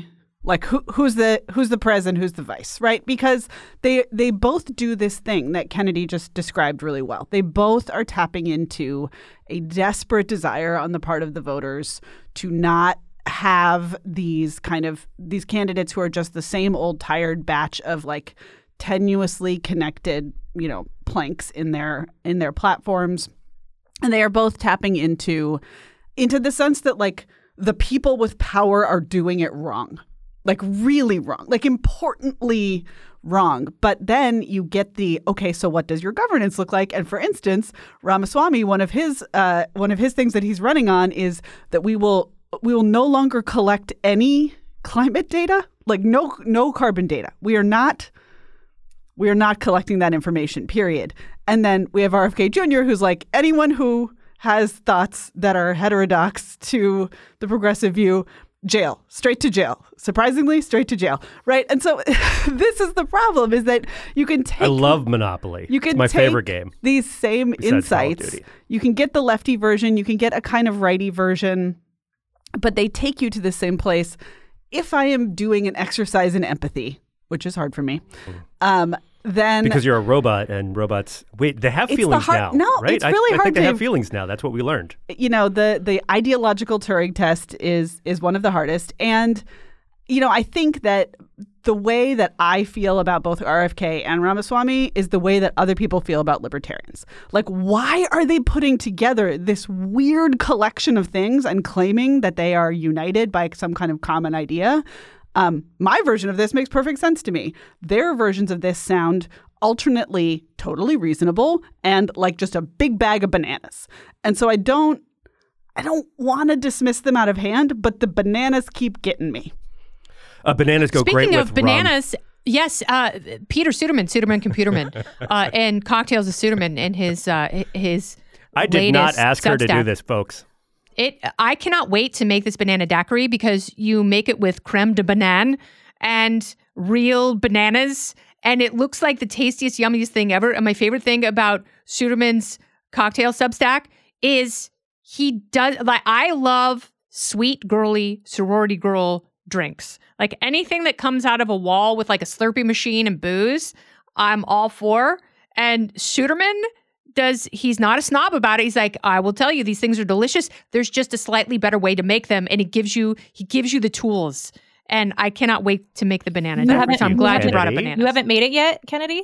Like who, who's the who's the president, who's the vice, right? Because they they both do this thing that Kennedy just described really well. They both are tapping into a desperate desire on the part of the voters to not have these kind of these candidates who are just the same old tired batch of like tenuously connected, you know, planks in their in their platforms. And they are both tapping into into the sense that like the people with power are doing it wrong. Like really wrong, like importantly wrong. But then you get the, okay, so what does your governance look like? And for instance, Ramaswamy, one of his uh, one of his things that he's running on is that we will we will no longer collect any climate data, like no no carbon data. We are not we are not collecting that information, period. And then we have R F K Junior who's like, anyone who has thoughts that are heterodox to the progressive view, jail, straight to jail. Surprisingly, straight to jail, right? And so this is the problem: is that you can take. I
love Monopoly. You can it's my
take
favorite game.
These same insights. You can get the lefty version. You can get a kind of righty version, but they take you to the same place. If I am doing an exercise in empathy, which is hard for me, um, then
because you're a robot and robots wait they have feelings
the hard,
now,
no,
right?
It's really
I,
hard
I think
to,
they have feelings now. That's what we learned.
You know, the the ideological Turing test is is one of the hardest, and you know, I think that the way that I feel about both R F K and Ramaswamy is the way that other people feel about libertarians. Like, why are they putting together this weird collection of things and claiming that they are united by some kind of common idea? Um, my version of this makes perfect sense to me. Their versions of this sound alternately totally reasonable and like just a big bag of bananas. And so I don't, I don't want to dismiss them out of hand, but the bananas keep getting me.
Uh, bananas go
Speaking
great
of
with
bananas,
rum.
yes, uh, Peter Suderman, Suderman Computerman, uh, and Cocktails of Suderman in his uh, his.
I did not ask her to
Substack.
do this, folks.
It. I cannot wait to make this banana daiquiri because you make it with creme de banane and real bananas, and it looks like the tastiest, yummiest thing ever. And my favorite thing about Suderman's cocktail Substack is he does like I love sweet girly sorority girl drinks. Like anything that comes out of a wall with like a Slurpee machine and booze, I'm all for. And Suderman does, he's not a snob about it. He's like, I will tell you, these things are delicious. There's just a slightly better way to make them. And he gives you, he gives you the tools. And I cannot wait to make the banana daiquiri. So I'm glad you brought up bananas.
You haven't made it yet, Kennedy?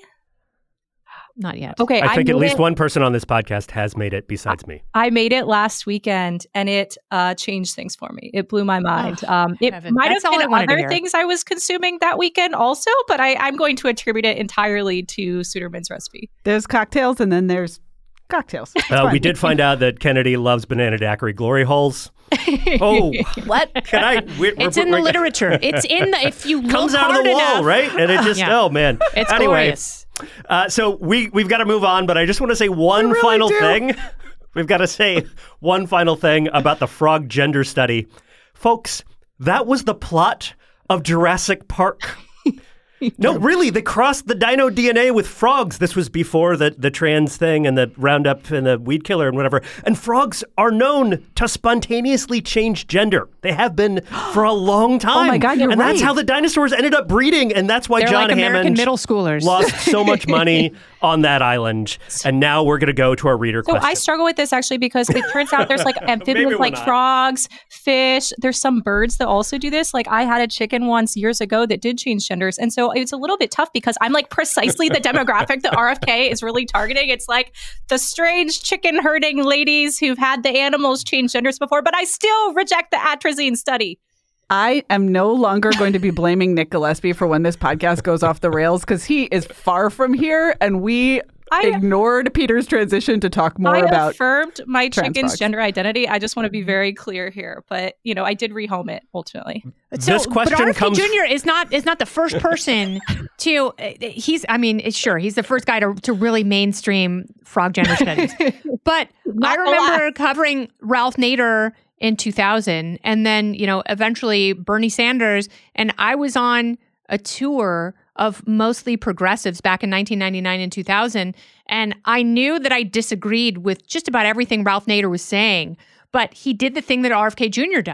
Not yet.
Okay.
I think
I
at least
it,
one person on this podcast has made it besides me.
I made it last weekend and it uh, changed things for me. It blew my mind.
Oh,
um, it
heaven.
might
That's
have
all I
been
wanted to
other
hear.
things I was consuming that weekend also, but I, I'm going to attribute it entirely to Suderman's recipe.
There's cocktails and then there's cocktails.
Uh, we did find out that Kennedy loves banana daiquiri glory holes. Oh,
what?
Can I? We're,
It's
we're,
in the
we're,
literature. It's in the, if you look
comes out of
hard
the wall,
enough,
right? And it just,
Yeah.
oh man.
It's
anyway,
glorious.
Uh, so we we've got to move on, but I just want to say one
really
final
do.
thing. We've got to say one final thing about the frog gender study, folks. That was the plot of Jurassic Park. No, really, they crossed the dino D N A with frogs. This was before the, the trans thing and the Roundup and the weed killer and whatever. And frogs are known to spontaneously change gender. They have been for a long time.
Oh my God, you're
And that's
right.
how the dinosaurs ended up breeding. And that's why
They're
John
like American
Hammond
middle schoolers.
lost so much money on that island. And now we're going to go to our reader
So
question.
I struggle with this actually because it turns out there's like amphibians
we're
like
not.
frogs, fish. There's some birds that also do this. Like I had a chicken once years ago that did change genders. And so it's a little bit tough because I'm like precisely the demographic that R F K is really targeting. It's like the strange chicken herding ladies who've had the animals change genders before, but I still reject the atrazine study.
I am no longer going to be blaming Nick Gillespie for when this podcast goes off the rails because he is far from here and we
I-
ignored Peter's transition to talk more
I
about
affirmed my
trans
chicken's
frogs.
gender identity. I just want to be very clear here, but you know, I did rehome it ultimately.
This question
but R F K
comes-
Junior is not is not the first person to. Uh, he's. I mean, it's, sure, he's the first guy to to really mainstream frog gender studies. But I
Not a
remember covering Ralph Nader in two thousand, and then you know eventually Bernie Sanders, and I was on a tour of mostly progressives back in nineteen ninety-nine and two thousand, and I knew that I disagreed with just about everything Ralph Nader was saying, but he did the thing that R F K Junior does.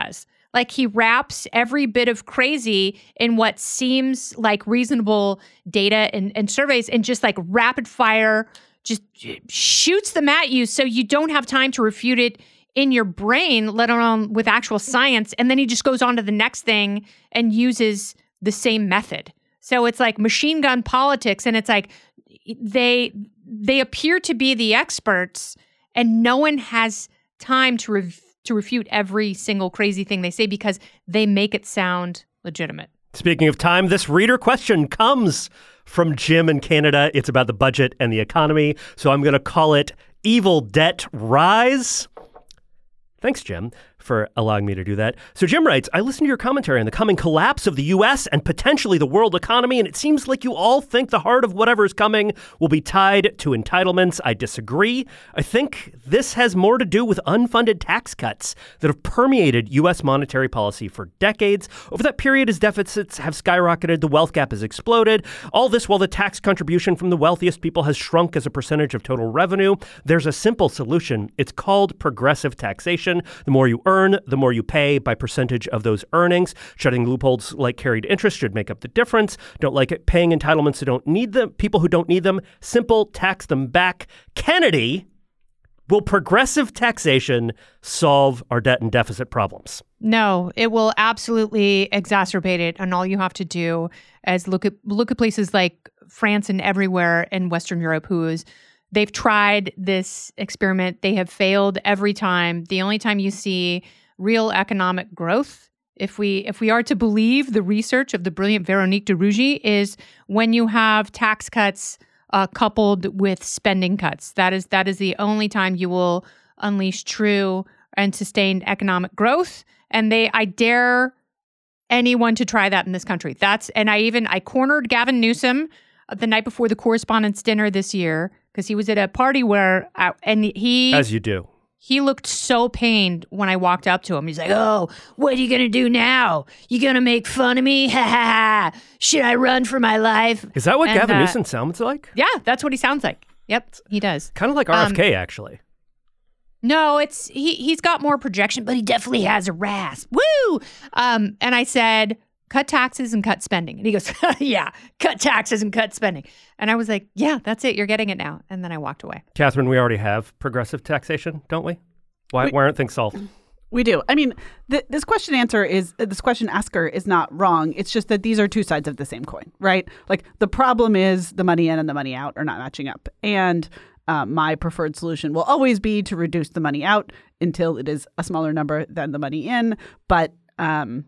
Like he wraps every bit of crazy in what seems like reasonable data and, and surveys and just like rapid fire, just shoots them at you so you don't have time to refute it in your brain, let alone with actual science. And then he just goes on to the next thing and uses the same method. So it's like machine gun politics, and it's like they they appear to be the experts and no one has time to review to refute every single crazy thing they say because they make it sound legitimate.
Speaking of time, this reader question comes from Jim in Canada. It's about the budget and the economy, so I'm going to call it Evil Debt Rise. Thanks, Jim, for allowing me to do that. So Jim writes, I listened to your commentary on the coming collapse of the U S and potentially the world economy, and it seems like you all think the heart of whatever is coming will be tied to entitlements. I disagree. I think this has more to do with unfunded tax cuts that have permeated U S monetary policy for decades. Over that period, as deficits have skyrocketed, the wealth gap has exploded. All this while the tax contribution from the wealthiest people has shrunk as a percentage of total revenue. There's a simple solution. It's called progressive taxation. The more you earn, the more you pay by percentage of those earnings. Shutting loopholes like carried interest should make up the difference. Don't like it paying entitlements who don't need them, people who don't need them. Simple, tax them back. Kennedy, will progressive taxation solve our debt and deficit problems?
No, it will absolutely exacerbate it. And all you have to do is look at look at places like France and everywhere in Western Europe who is They've tried this experiment. They have failed every time. The only time you see real economic growth, if we if we are to believe the research of the brilliant Véronique de Rugy, is when you have tax cuts uh, coupled with spending cuts. That is that is the only time you will unleash true and sustained economic growth. And they, I dare anyone to try that in this country. That's and I even I cornered Gavin Newsom the night before the Correspondents' Dinner this year, because he was at a party where, I, and he...
As you do.
He looked so pained when I walked up to him. He's like, oh, what are you going to do now? You going to make fun of me? Ha ha ha. Should I run for my life?
Is that what
and,
Gavin
uh,
Newsom sounds like?
Yeah, that's what he sounds like. Yep, he does.
Kind of like R F K,
um,
actually.
No, it's he, he's got more projection, but he definitely has a rasp. Woo! Um, and I said... cut taxes and cut spending. And he goes, yeah, cut taxes and cut spending. And I was like, yeah, that's it. You're getting it now. And then I walked away.
Catherine, we already have progressive taxation, don't we? Why,
we,
why aren't things solved?
We do. I mean, th- this question answer is, uh, this question asker is not wrong. It's just that these are two sides of the same coin, right? Like the problem is the money in and the money out are not matching up. And uh, my preferred solution will always be to reduce the money out until it is a smaller number than the money in. But, um,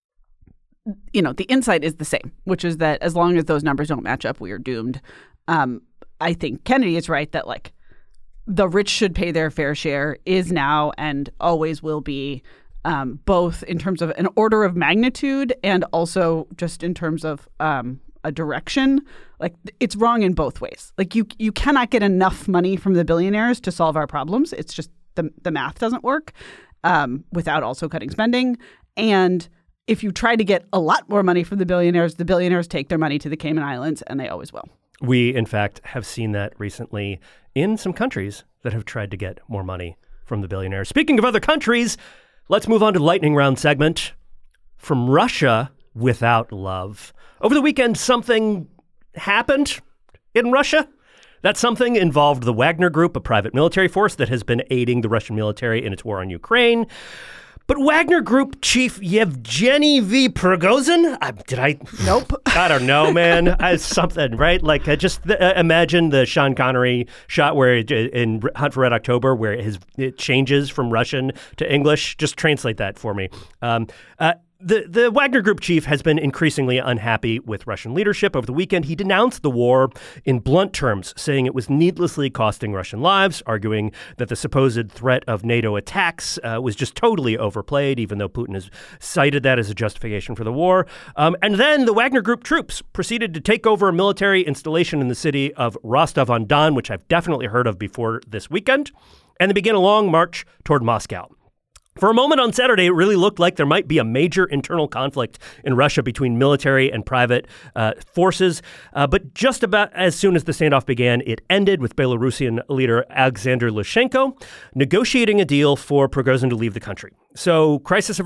you know, the insight is the same, which is that as long as those numbers don't match up, we are doomed. Um, I think Kennedy is right that, like, the rich should pay their fair share is now and always will be, um, both in terms of an order of magnitude and also just in terms of um, a direction. Like, it's wrong in both ways. Like, you you cannot get enough money from the billionaires to solve our problems. It's just the, the math doesn't work um, without also cutting spending. And if you try to get a lot more money from the billionaires, the billionaires take their money to the Cayman Islands, and they always will.
We, in fact, have seen that recently in some countries that have tried to get more money from the billionaires. Speaking of other countries, let's move on to the lightning round segment. From Russia without love. Over the weekend, something happened in Russia. That something involved the Wagner Group, a private military force that has been aiding the Russian military in its war on Ukraine. But Wagner Group chief Yevgeny V. Prigozhin, uh, did I?
Nope.
I don't know, man. I, something, right? Like, uh, just uh, imagine the Sean Connery shot where it, in Hunt for Red October, where his it changes from Russian to English. Just translate that for me. Um, uh, The the Wagner Group chief has been increasingly unhappy with Russian leadership. Over the weekend, he denounced the war in blunt terms, saying it was needlessly costing Russian lives, arguing that the supposed threat of NATO attacks uh, was just totally overplayed, even though Putin has cited that as a justification for the war. Um, and then the Wagner Group troops proceeded to take over a military installation in the city of Rostov-on-Don, which I've definitely heard of before this weekend, and they began a long march toward Moscow. For a moment on Saturday, it really looked like there might be a major internal conflict in Russia between military and private uh, forces. Uh, but just about as soon as the standoff began, it ended with Belarusian leader Alexander Lukashenko negotiating a deal for Prigozhin to leave the country. So crisis averted?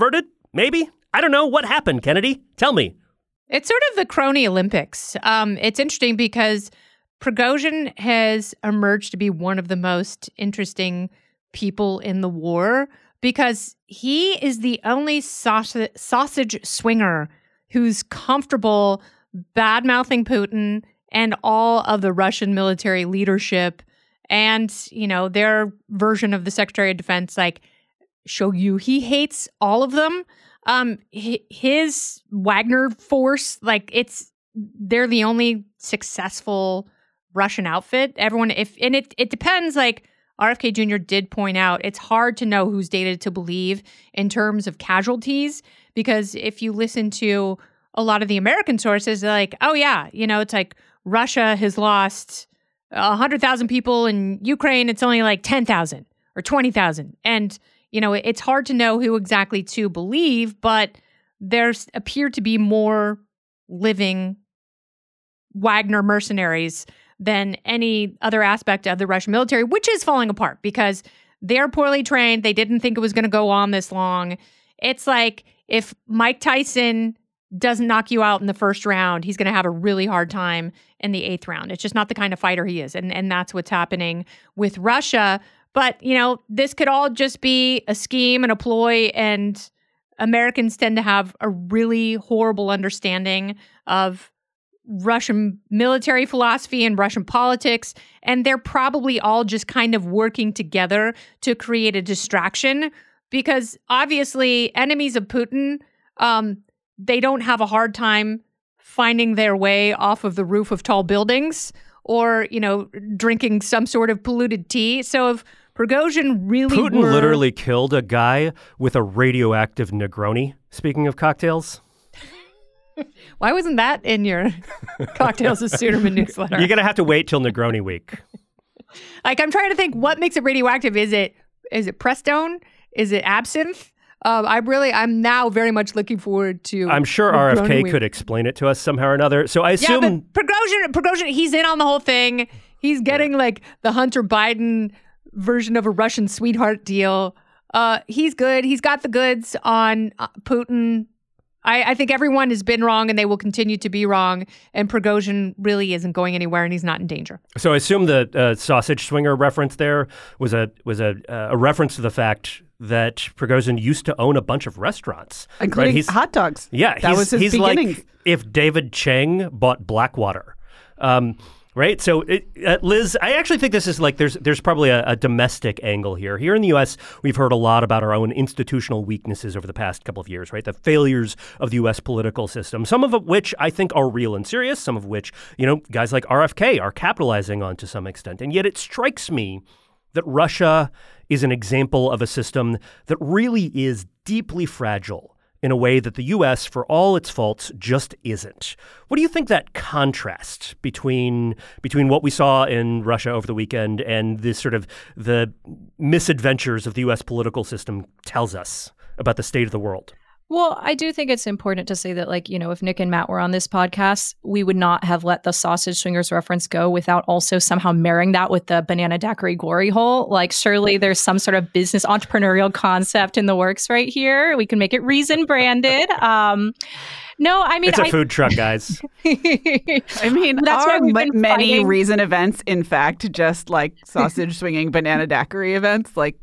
Maybe? I don't know. What happened, Kennedy? Tell me.
It's sort of the crony Olympics. Um, it's interesting because Prigozhin has emerged to be one of the most interesting people in the war because he is the only sausage, sausage swinger who's comfortable bad-mouthing Putin and all of the Russian military leadership and, you know, their version of the Secretary of Defense, like, Shoigu. He hates all of them. Um, his Wagner force, like it's, they're the only successful Russian outfit. Everyone, if, and it, it depends, like R F K Junior did point out, it's hard to know whose data to believe in terms of casualties, because if you listen to a lot of the American sources, they're like, oh yeah, you know, it's like Russia has lost one hundred thousand people in Ukraine. It's only like ten thousand or twenty thousand. And you know, it's hard to know who exactly to believe, but there's appear to be more living Wagner mercenaries than any other aspect of the Russian military, which is falling apart because they're poorly trained. They didn't think it was going to go on this long. It's like if Mike Tyson doesn't knock you out in the first round, he's going to have a really hard time in the eighth round. It's just not the kind of fighter he is. And, and that's what's happening with Russia. But, you know, this could all just be a scheme and a ploy, and Americans tend to have a really horrible understanding of Russian military philosophy and Russian politics, and they're probably all just kind of working together to create a distraction because obviously enemies of Putin, um, they don't have a hard time finding their way off of the roof of tall buildings or, you know, drinking some sort of polluted tea. So if Prigozhin really
Putin
were...
literally killed a guy with a radioactive Negroni, speaking of cocktails.
Why wasn't that in your Cocktails with Suderman newsletter?
You're going to have to wait till Negroni week.
Like, I'm trying to think, what makes it radioactive? Is it is it Prestone? Is it absinthe? Um, I'm really, I'm now very much looking forward to...
I'm sure
Negroni
R F K
week.
could explain it to us somehow or another. So I assume...
Yeah, but Prigozhin, Prigozhin, he's in on the whole thing. He's getting, like, the Hunter Biden version of a Russian sweetheart deal. Uh, he's good. He's got the goods on uh, Putin. I, I think everyone has been wrong and they will continue to be wrong. And Prigozhin really isn't going anywhere and he's not in danger.
So I assume the uh, sausage swinger reference there was a was a uh, a reference to the fact that Prigozhin used to own a bunch of restaurants,
including
right? He's,
hot dogs.
Yeah,
that
he's,
was his
he's
beginnings.
like if David Chang bought Blackwater. Um, Right. So, it, uh, Liz, I actually think this is like there's there's probably a, a domestic angle here. Here in the U S, we've heard a lot about our own institutional weaknesses over the past couple of years, right? The failures of the U S political system, some of which I think are real and serious, some of which, you know, guys like R F K are capitalizing on to some extent. And yet it strikes me that Russia is an example of a system that really is deeply fragile in a way that the U S, for all its faults, just isn't. What do you think that contrast between between what we saw in Russia over the weekend and this sort of the misadventures of the U S political system tells us about the state of the world?
Well, I do think it's important to say that, like, you know, if Nick and Matt were on this podcast, we would not have let the sausage swingers reference go without also somehow marrying that with the banana daiquiri glory hole. Like, surely there's some sort of business entrepreneurial concept in the works right here. We can make it Reason branded. Um, no, I mean,
it's a
I,
food truck, guys.
I mean,
That's why
are
we've
m-
been
many
fighting.
Reason events, in fact, just like sausage swinging banana daiquiri events? Like,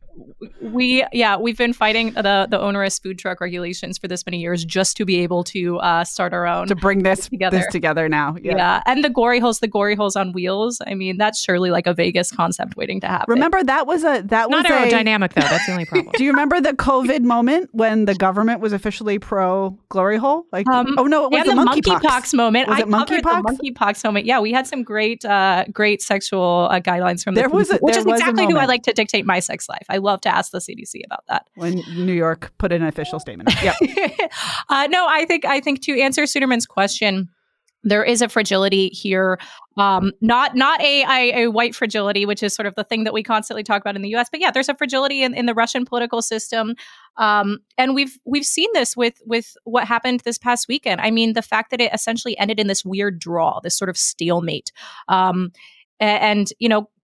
we yeah we've been fighting the the onerous food truck regulations for this many years just to be able to uh start our own
to bring this
together.
this together now.
yeah.
Yeah.
And the glory holes the glory holes on wheels, I mean, that's surely like a Vegas concept waiting to happen.
Remember that was a that
Not
was a
aerodynamic, though. That's the only problem.
Do you remember the COVID moment when the government was officially pro glory hole? Like,
Um,
oh no, it was
and
the,
the
monkeypox.
monkeypox moment.
Was
I
it
covered
monkeypox?
the monkeypox moment. Yeah, we had some great, uh, great sexual uh, guidelines from the
There was
C D C,
a-
which
there
is
was a
exactly who I
moment.
like to dictate my sex life. I love to ask the C D C about that.
When New York put an official statement. Yep.
uh, no, I think I think to answer Suderman's question, there is a fragility here, um, not not a, a a white fragility, which is sort of the thing that we constantly talk about in the U S. But yeah, there's a fragility in, in the Russian political system, um, and we've we've seen this with with what happened this past weekend. I mean, the fact that it essentially ended in this weird draw, this sort of stalemate, um, a- and you know.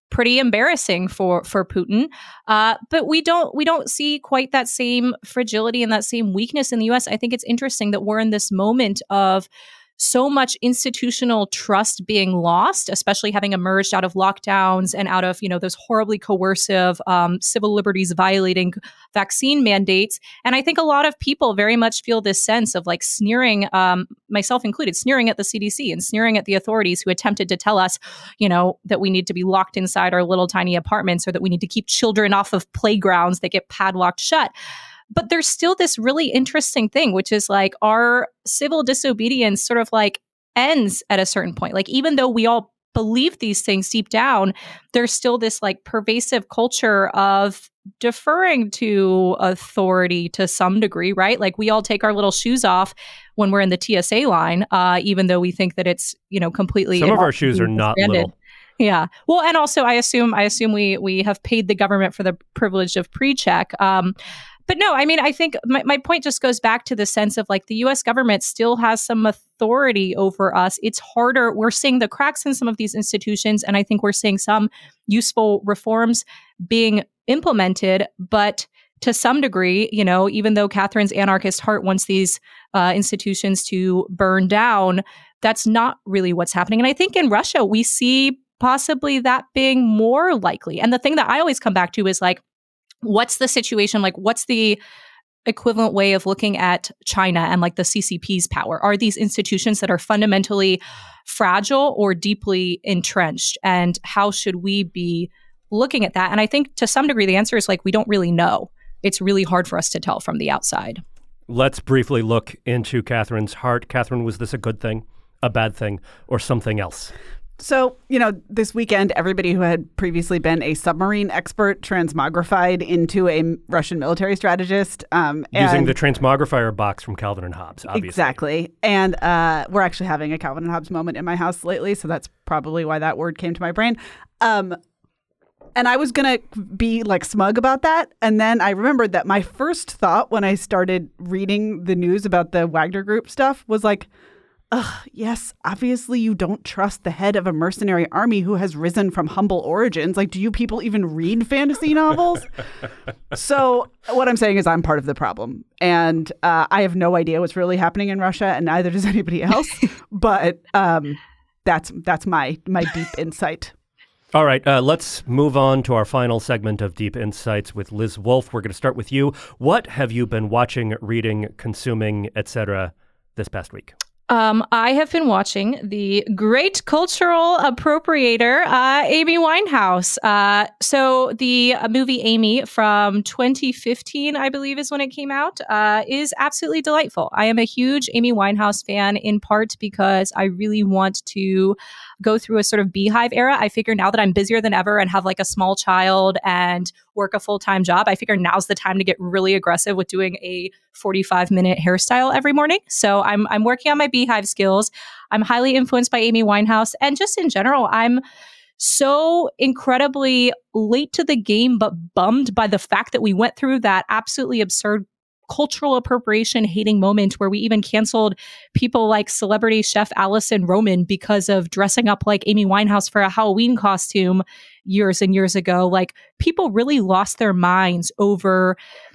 pretty embarrassing for for Putin. Uh, but we don't we don't see quite that same fragility and that same weakness in the U S. I think it's interesting that we're in this moment of so much institutional trust being lost, especially having emerged out of lockdowns and out of, you know, those horribly coercive um, civil liberties violating vaccine mandates. And I think a lot of people very much feel this sense of like sneering, um, myself included, sneering at the C D C and sneering at the authorities who attempted to tell us, you know, that we need to be locked inside our little tiny apartments or that we need to keep children off of playgrounds that get padlocked shut. But there's still this really interesting thing, which is like our civil disobedience sort of like ends at a certain point. Like, even though we all believe these things deep down, there's still this like pervasive culture of deferring to authority to some degree, right? Like, we all take our little shoes off when we're in the T S A line, uh, even though we think that it's, you know, completely.
Some of our shoes are not little.
Yeah. Well, and also I assume I assume we we have paid the government for the privilege of pre-check. Um, But no, I mean, I think my, my point just goes back to the sense of like the U S government still has some authority over us. It's harder. We're seeing the cracks in some of these institutions, and I think we're seeing some useful reforms being implemented. But to some degree, you know, even though Catherine's anarchist heart wants these uh, institutions to burn down, that's not really what's happening. And I think in Russia, we see possibly that being more likely. And the thing that I always come back to is like, what's the situation like? What's the equivalent way of looking at China and like the C C P's power? Are these institutions that are fundamentally fragile or deeply entrenched? And how should we be looking at that? And I think to some degree, the answer is like, we don't really know. It's really hard for us to tell from the outside.
Let's briefly look into Catherine's heart. Catherine, was this a good thing, a bad thing, or something else?
So, you know, this weekend, everybody who had previously been a submarine expert transmogrified into a Russian military strategist. Um,
Using the transmogrifier box from Calvin and Hobbes, obviously.
Exactly. And uh, we're actually having a Calvin and Hobbes moment in my house lately, so that's probably why that word came to my brain. Um, and I was going to be like smug about that. And then I remembered that my first thought when I started reading the news about the Wagner Group stuff was like, ugh, yes, obviously you don't trust the head of a mercenary army who has risen from humble origins. Like, do you people even read fantasy novels? So what I'm saying is I'm part of the problem. And uh, I have no idea what's really happening in Russia, and neither does anybody else. But um, that's that's my my deep insight.
All right, uh, let's move on to our final segment of Deep Insights with Liz Wolfe. We're going to start with you. What have you been watching, reading, consuming, et cetera this past week?
Um, I have been watching the great cultural appropriator, uh, Amy Winehouse. Uh, so the uh, movie Amy from twenty fifteen, I believe is when it came out, uh, is absolutely delightful. I am a huge Amy Winehouse fan, in part because I really want to go through a sort of Beehive era. I figure now that I'm busier than ever and have like a small child and work a full-time job, I figure now's the time to get really aggressive with doing a forty-five minute hairstyle every morning. So I'm I'm working on my Beehive skills. I'm highly influenced by Amy Winehouse. And just in general, I'm so incredibly late to the game, but bummed by the fact that we went through that absolutely absurd cultural appropriation hating moment where we even canceled people like celebrity chef Alison Roman because of dressing up like Amy Winehouse for a Halloween costume years and years ago. Like, people really lost their minds over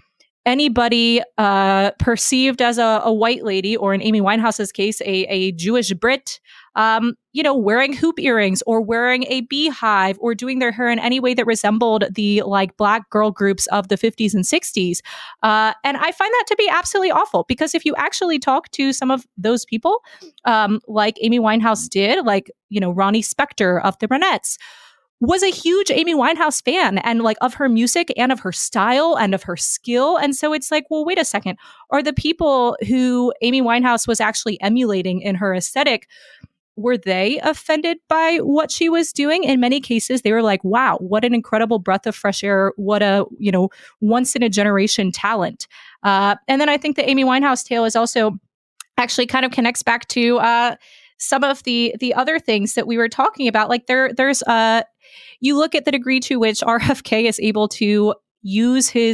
anybody uh, perceived as a, a white lady, or in Amy Winehouse's case, a, a Jewish Brit, um, you know, wearing hoop earrings or wearing a beehive or doing their hair in any way that resembled the like Black girl groups of the fifties and sixties. Uh, and I find that to be absolutely awful, because if you actually talk to some of those people, um, like Amy Winehouse did, like, you know, Ronnie Spector of the Ronettes was a huge Amy Winehouse fan, and like of her music and of her style and of her skill. And so it's like, well, wait a second. Are the people who Amy Winehouse was actually emulating in her aesthetic, were they offended by what she was doing? In many cases, they were like, wow, what an incredible breath of fresh air. What a, you know, once in a generation talent. Uh, and then I think the Amy Winehouse tale is also actually kind of connects back to uh, some of the the other things that we were talking about. Like there, there's uh, you look at the degree to which R F K is able to use his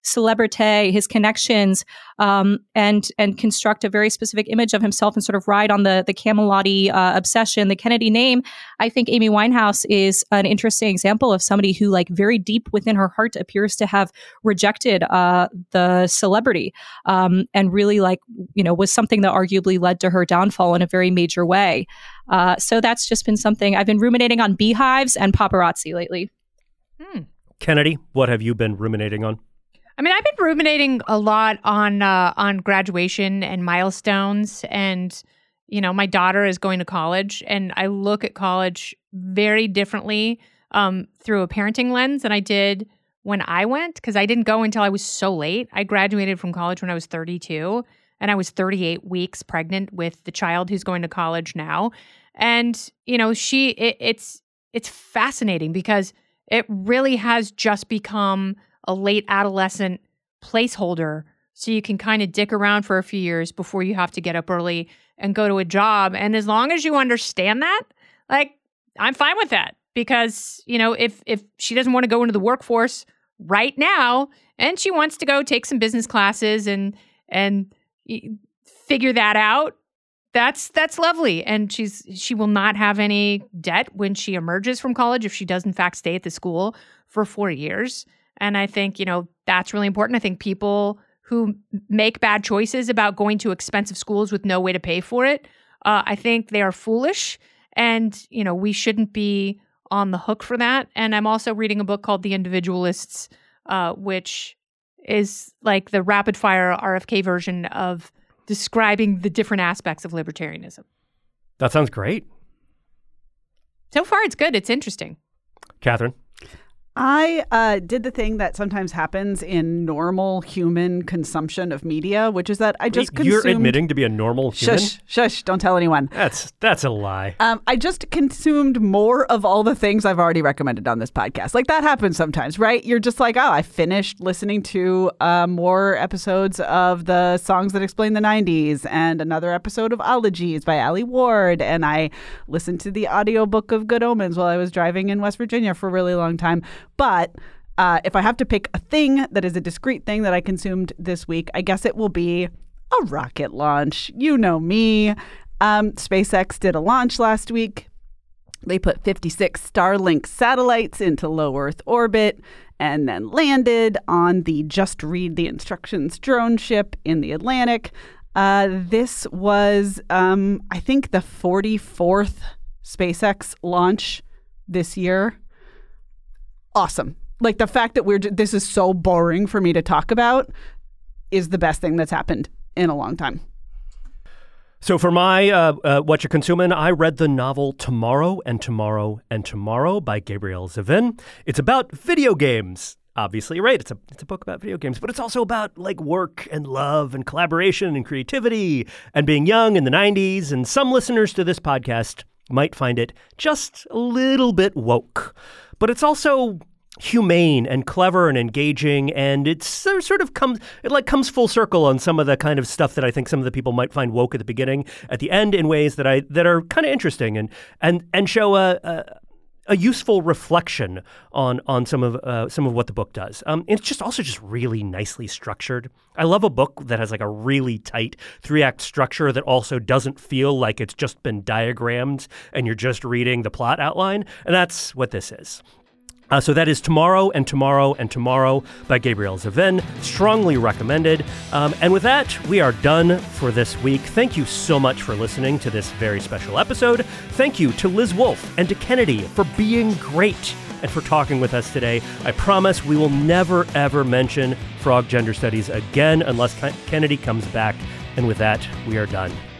celebrity, his connections, um, and and construct a very specific image of himself and sort of ride on the the Camelot-y uh, obsession, the Kennedy name. I think Amy Winehouse is an interesting example of somebody who, like, very deep within her heart appears to have rejected uh, the celebrity, um, and really, like, you know, was something that arguably led to her downfall in a very major way. Uh, so that's just been something I've been ruminating on: beehives and paparazzi lately.
Hmm.
Kennedy, what have you been ruminating on?
I mean, I've been ruminating a lot on uh, on graduation and milestones, and you know, my daughter is going to college, and I look at college very differently um, through a parenting lens than I did when I went, because I didn't go until I was so late. I graduated from college when I was thirty-two, and I was thirty-eight weeks pregnant with the child who's going to college now, and you know, she it, it's it's fascinating because it really has just become a late adolescent placeholder, so you can kind of dick around for a few years before you have to get up early and go to a job. And as long as you understand that, like, I'm fine with that, because, you know, if if she doesn't want to go into the workforce right now and she wants to go take some business classes and and figure that out, that's that's lovely. And she's she will not have any debt when she emerges from college if she does in fact stay at the school for four years. And I think, you know, that's really important. I think people who make bad choices about going to expensive schools with no way to pay for it, uh, I think they are foolish. And, you know, we shouldn't be on the hook for that. And I'm also reading a book called The Individualists, uh, which is like the rapid fire R F K version of describing the different aspects of libertarianism.
That sounds great.
So far, it's good. It's interesting.
Catherine?
I uh, did the thing that sometimes happens in normal human consumption of media, which is that I just
Wait, You're
consumed...
admitting to be a normal human?
Shush, shush, don't tell anyone.
That's that's a lie.
Um, I just consumed more of all the things I've already recommended on this podcast. Like, that happens sometimes, right? You're just like, oh, I finished listening to uh, more episodes of the Songs That Explain the nineties and another episode of Ologies by Allie Ward. And I listened to the audiobook of Good Omens while I was driving in West Virginia for a really long time. But uh, if I have to pick a thing that is a discrete thing that I consumed this week, I guess it will be a rocket launch. You know me. Um, SpaceX did a launch last week. They put fifty-six Starlink satellites into low Earth orbit and then landed on the Just Read the Instructions drone ship in the Atlantic. Uh, this was, um, I think, the forty-fourth SpaceX launch this year. Awesome. Like, the fact that we're this is so boring for me to talk about is the best thing that's happened in a long time.
So for my uh, uh, What You're Consuming, I read the novel Tomorrow and Tomorrow and Tomorrow by Gabrielle Zevin. It's about video games. Obviously, right? It's a it's a book about video games, but it's also about, like, work and love and collaboration and creativity and being young in the nineties. And some listeners to this podcast might find it just a little bit woke. But it's also humane and clever and engaging, and it's sort of comes it like comes full circle on some of the kind of stuff that I think some of the people might find woke at the beginning, at the end, in ways that I that are kind of interesting and and and show a, a a useful reflection on on some of uh, some of what the book does. Um, it's just also just really nicely structured. I love a book that has like a really tight three act structure that also doesn't feel like it's just been diagrammed and you're just reading the plot outline. And that's what this is. Uh, so that is Tomorrow and Tomorrow and Tomorrow by Gabrielle Zevin. Strongly recommended. Um, and with that, we are done for this week. Thank you so much for listening to this very special episode. Thank you to Liz Wolfe and to Kennedy for being great and for talking with us today. I promise we will never, ever mention frog gender studies again unless Kennedy comes back. And with that, we are done.